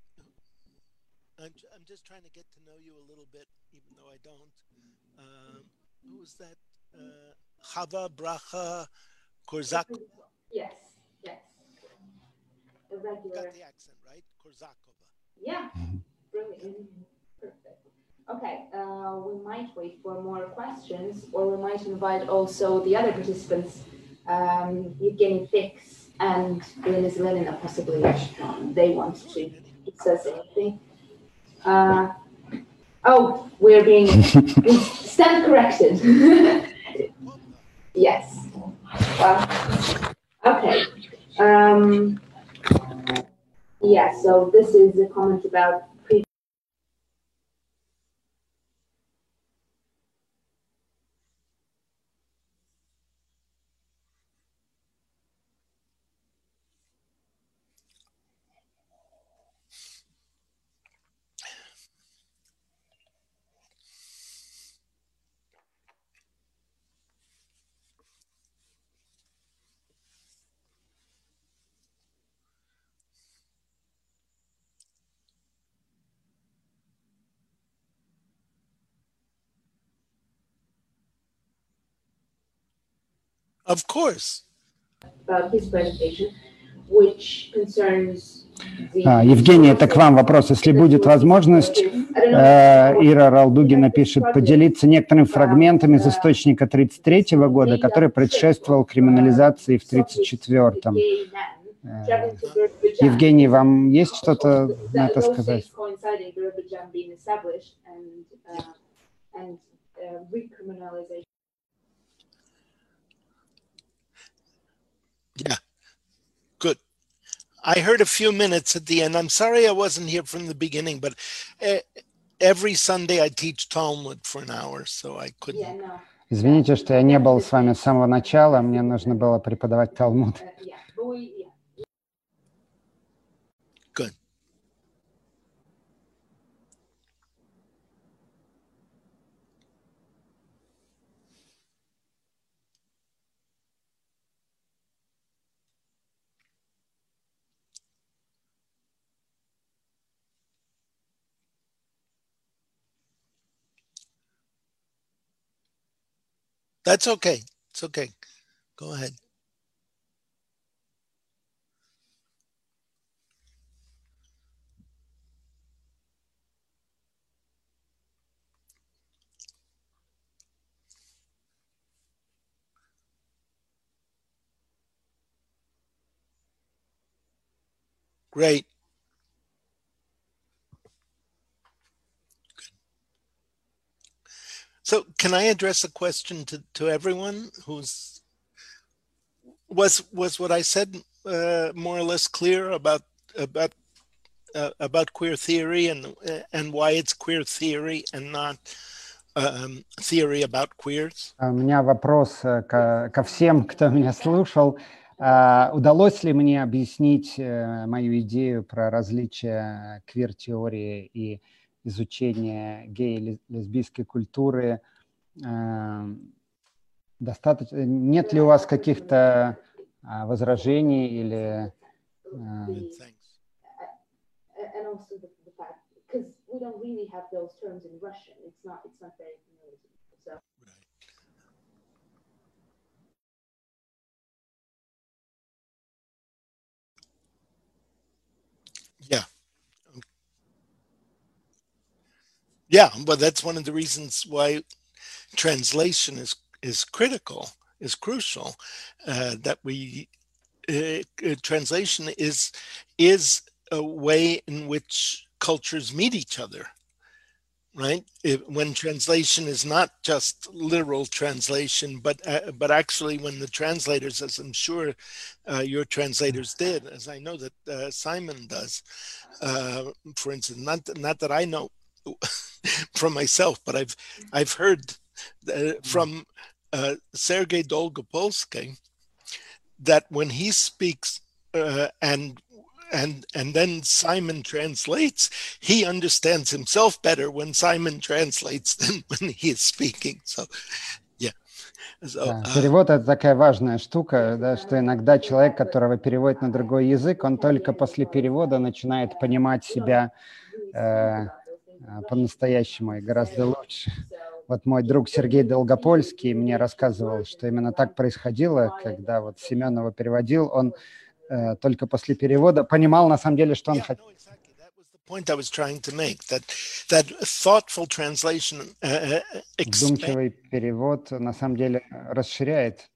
[SPEAKER 5] Chava Bracha Korzak.
[SPEAKER 2] Yes, yes. A regular.
[SPEAKER 5] Got the accent, right? Korzakova.
[SPEAKER 2] Yeah, brilliant. Perfect. Okay, uh, we might wait for more questions, or we might invite also the other participants, um, Evgeny Fix and Elena Zelenina, possibly, if they want to discuss anything. Uh, oh, we're being stand corrected. Yes. Uh, okay. Um, yeah, so this is a comment about pre-
[SPEAKER 5] Of course.
[SPEAKER 1] About his presentation, which concerns Евгений, это к вам вопрос. Если будет возможность, Ира Ралдуги напишет, поделиться некоторыми фрагментами из источника тридцать третьего года, который предшествовал криминализации в тридцать четвёртом. Евгений, вам есть что-то на это сказать?
[SPEAKER 5] Yeah, good. I heard a few minutes at the end. I'm sorry I wasn't here from the beginning, but uh, every Sunday I teach Talmud for an hour, so I couldn't.
[SPEAKER 1] Извините, что я не был с вами с самого начала. Мне нужно было преподавать Талмуд.
[SPEAKER 5] Good. That's okay. It's okay. Go ahead. Great. So can I address a question to, to everyone who's, was was what I said uh, more or less clear about about uh, about queer theory and and why it's queer theory and not um, theory about queers?
[SPEAKER 1] У меня вопрос ко, ко всем, кто меня слушал. Uh, удалось ли мне объяснить uh, мою идею про различия квир-теории и изучение гей-лесбийской культуры? Uh, достаточно? Нет ли у вас каких-то uh, возражений или? Uh...
[SPEAKER 5] Yeah. Yeah, but that's one of the reasons why translation is is critical, is crucial. Uh, that we uh, uh, translation is is a way in which cultures meet each other, right? It, when translation is not just literal translation, but uh, but actually when the translators, as I'm sure uh, your translators did, as I know that uh, Simon does, uh, for instance, not not that I know from myself, but I've I've heard uh, from uh, Sergei Dolgopolsky that when he speaks uh, and and and then Simon translates, he understands himself better when Simon translates than when he is speaking. So, yeah. So,
[SPEAKER 1] да, перевод — это такая важная штука, да, что иногда человек, которого переводит на другой язык, он только после перевода начинает понимать себя э, по-настоящему и гораздо лучше. Вот мой друг Сергей Долгопольский мне рассказывал, что именно так происходило, когда вот Семен его переводил, он э, только после перевода понимал на самом деле, что он хотел. Вдумчивый перевод на самом деле расширяет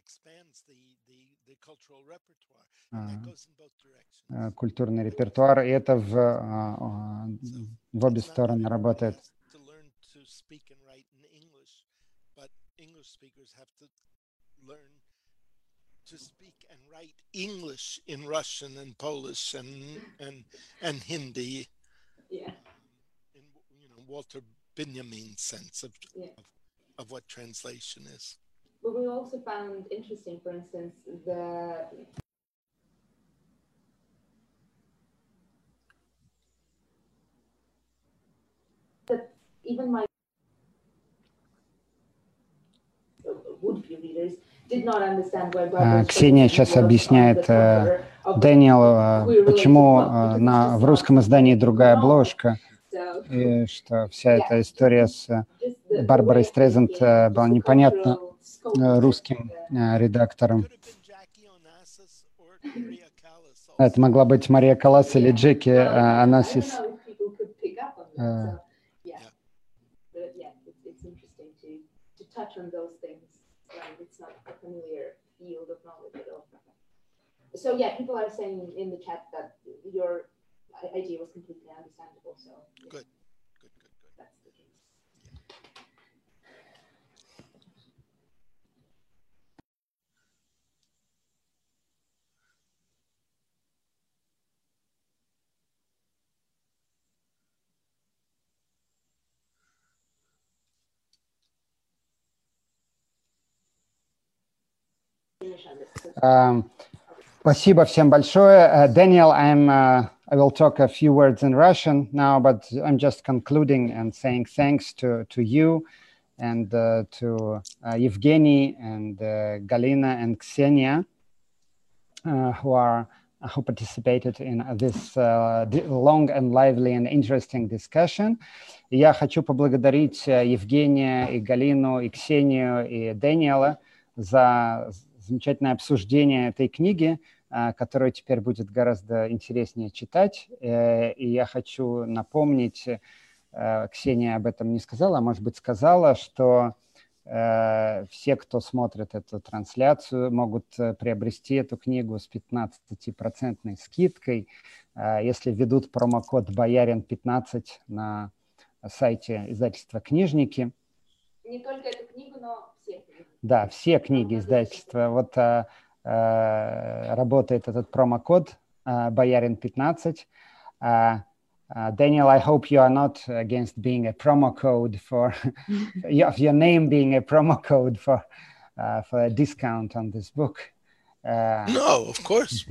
[SPEAKER 1] э, культурный репертуар, и это в, э, в обе стороны работает.
[SPEAKER 5] To speak and write English in Russian and Polish and and and Hindi, yeah. In, you know, Walter Benjamin's sense of, yeah. of of what translation is.
[SPEAKER 2] But we also found interesting, for instance, the that even my would-be readers.
[SPEAKER 1] Ксения сейчас объясняет э, Дэниелу, э, почему э, на, в русском издании другая обложка, и что вся эта история с Барбарой Стрейзанд э, была непонятна русским редактором. Это могла быть Мария Каллас или Джеки Онасис.
[SPEAKER 2] So yeah, people are saying in the chat that your idea was completely understandable. So yeah.
[SPEAKER 5] Good, good, good, good.
[SPEAKER 2] That's the case.
[SPEAKER 1] Um, Спасибо всем большое. Uh, Daniel, I'm, uh, I will talk a few words in Russian now, but I'm just concluding and saying thanks to, to you and uh, to uh, Evgeny and uh, Galina and Ksenia, uh, who are who participated in this uh, long and lively and interesting discussion. Я хочу поблагодарить Евгения и Галину, и Ксению, и Дэниела за замечательное обсуждение этой книги, которую теперь будет гораздо интереснее читать. И я хочу напомнить, Ксения об этом не сказала, а может быть сказала, что все, кто смотрит эту трансляцию, могут приобрести эту книгу с пятнадцатипроцентной скидкой, если введут промокод боярин пятнадцать на сайте издательства «Книжники».
[SPEAKER 2] Не только эту книгу, но все книги.
[SPEAKER 1] Да, все книги издательства. Вот а, а, работает этот промокод а, боярин пятнадцать. А, Uh, Daniel, I hope you are not against being a promo code for of your name being a promo code for uh, for a discount on this book.
[SPEAKER 5] Uh, no, of course.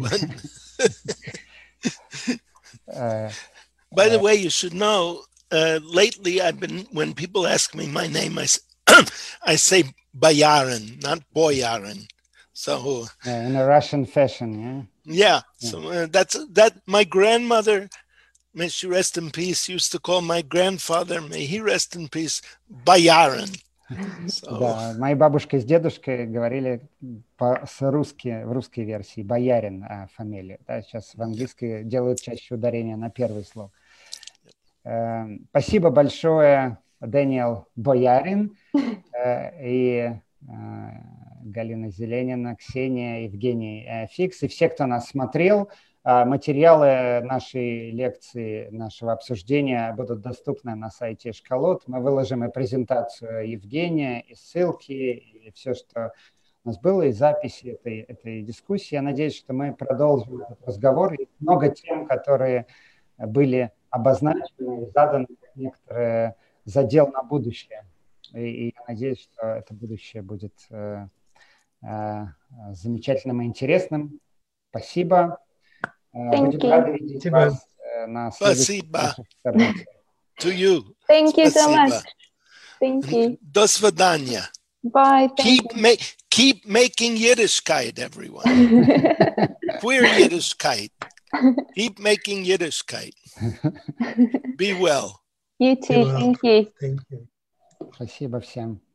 [SPEAKER 1] uh,
[SPEAKER 5] By the way, you should know. Uh, lately, I've been when people ask me my name, I I say Boyarin, not Boyarin. So
[SPEAKER 1] uh, in a Russian fashion, yeah.
[SPEAKER 5] Yeah. yeah. So uh, that's that. My grandmother. May she rest in peace, used to call my grandfather, may he rest in peace, Boyarin.
[SPEAKER 1] So. Да, мои бабушка с дедушкой говорили по, с русски, в русской версии боярин а, фамилия. Да, сейчас в английской делают чаще ударение на первый слог. Э, спасибо большое, Дэниел Боярин э, и э, Галина Зеленина, Ксения, Евгений э, Фикс и все, кто нас смотрел. Материалы нашей лекции, нашего обсуждения будут доступны на сайте Шкалот. Мы выложим и презентацию Евгения, и ссылки, и все, что у нас было, и записи этой, этой дискуссии. Я надеюсь, что мы продолжим этот разговор. И много тем, которые были обозначены и заданы, некоторые задел на будущее. И, и я надеюсь, что это будущее будет э, э, замечательным и интересным. Спасибо.
[SPEAKER 2] Thank
[SPEAKER 1] Будем рады видеть вас на следующих наших событиях.
[SPEAKER 5] To you.
[SPEAKER 2] Thank you so much. Thank you.
[SPEAKER 5] До свидания.
[SPEAKER 2] Bye.
[SPEAKER 5] Keep, ma keep making Yiddishkeit, everyone. Queer Yiddishkeit. Keep making Yiddishkeit. Be well.
[SPEAKER 2] You too. Thank you.
[SPEAKER 4] Thank you.
[SPEAKER 1] Спасибо всем.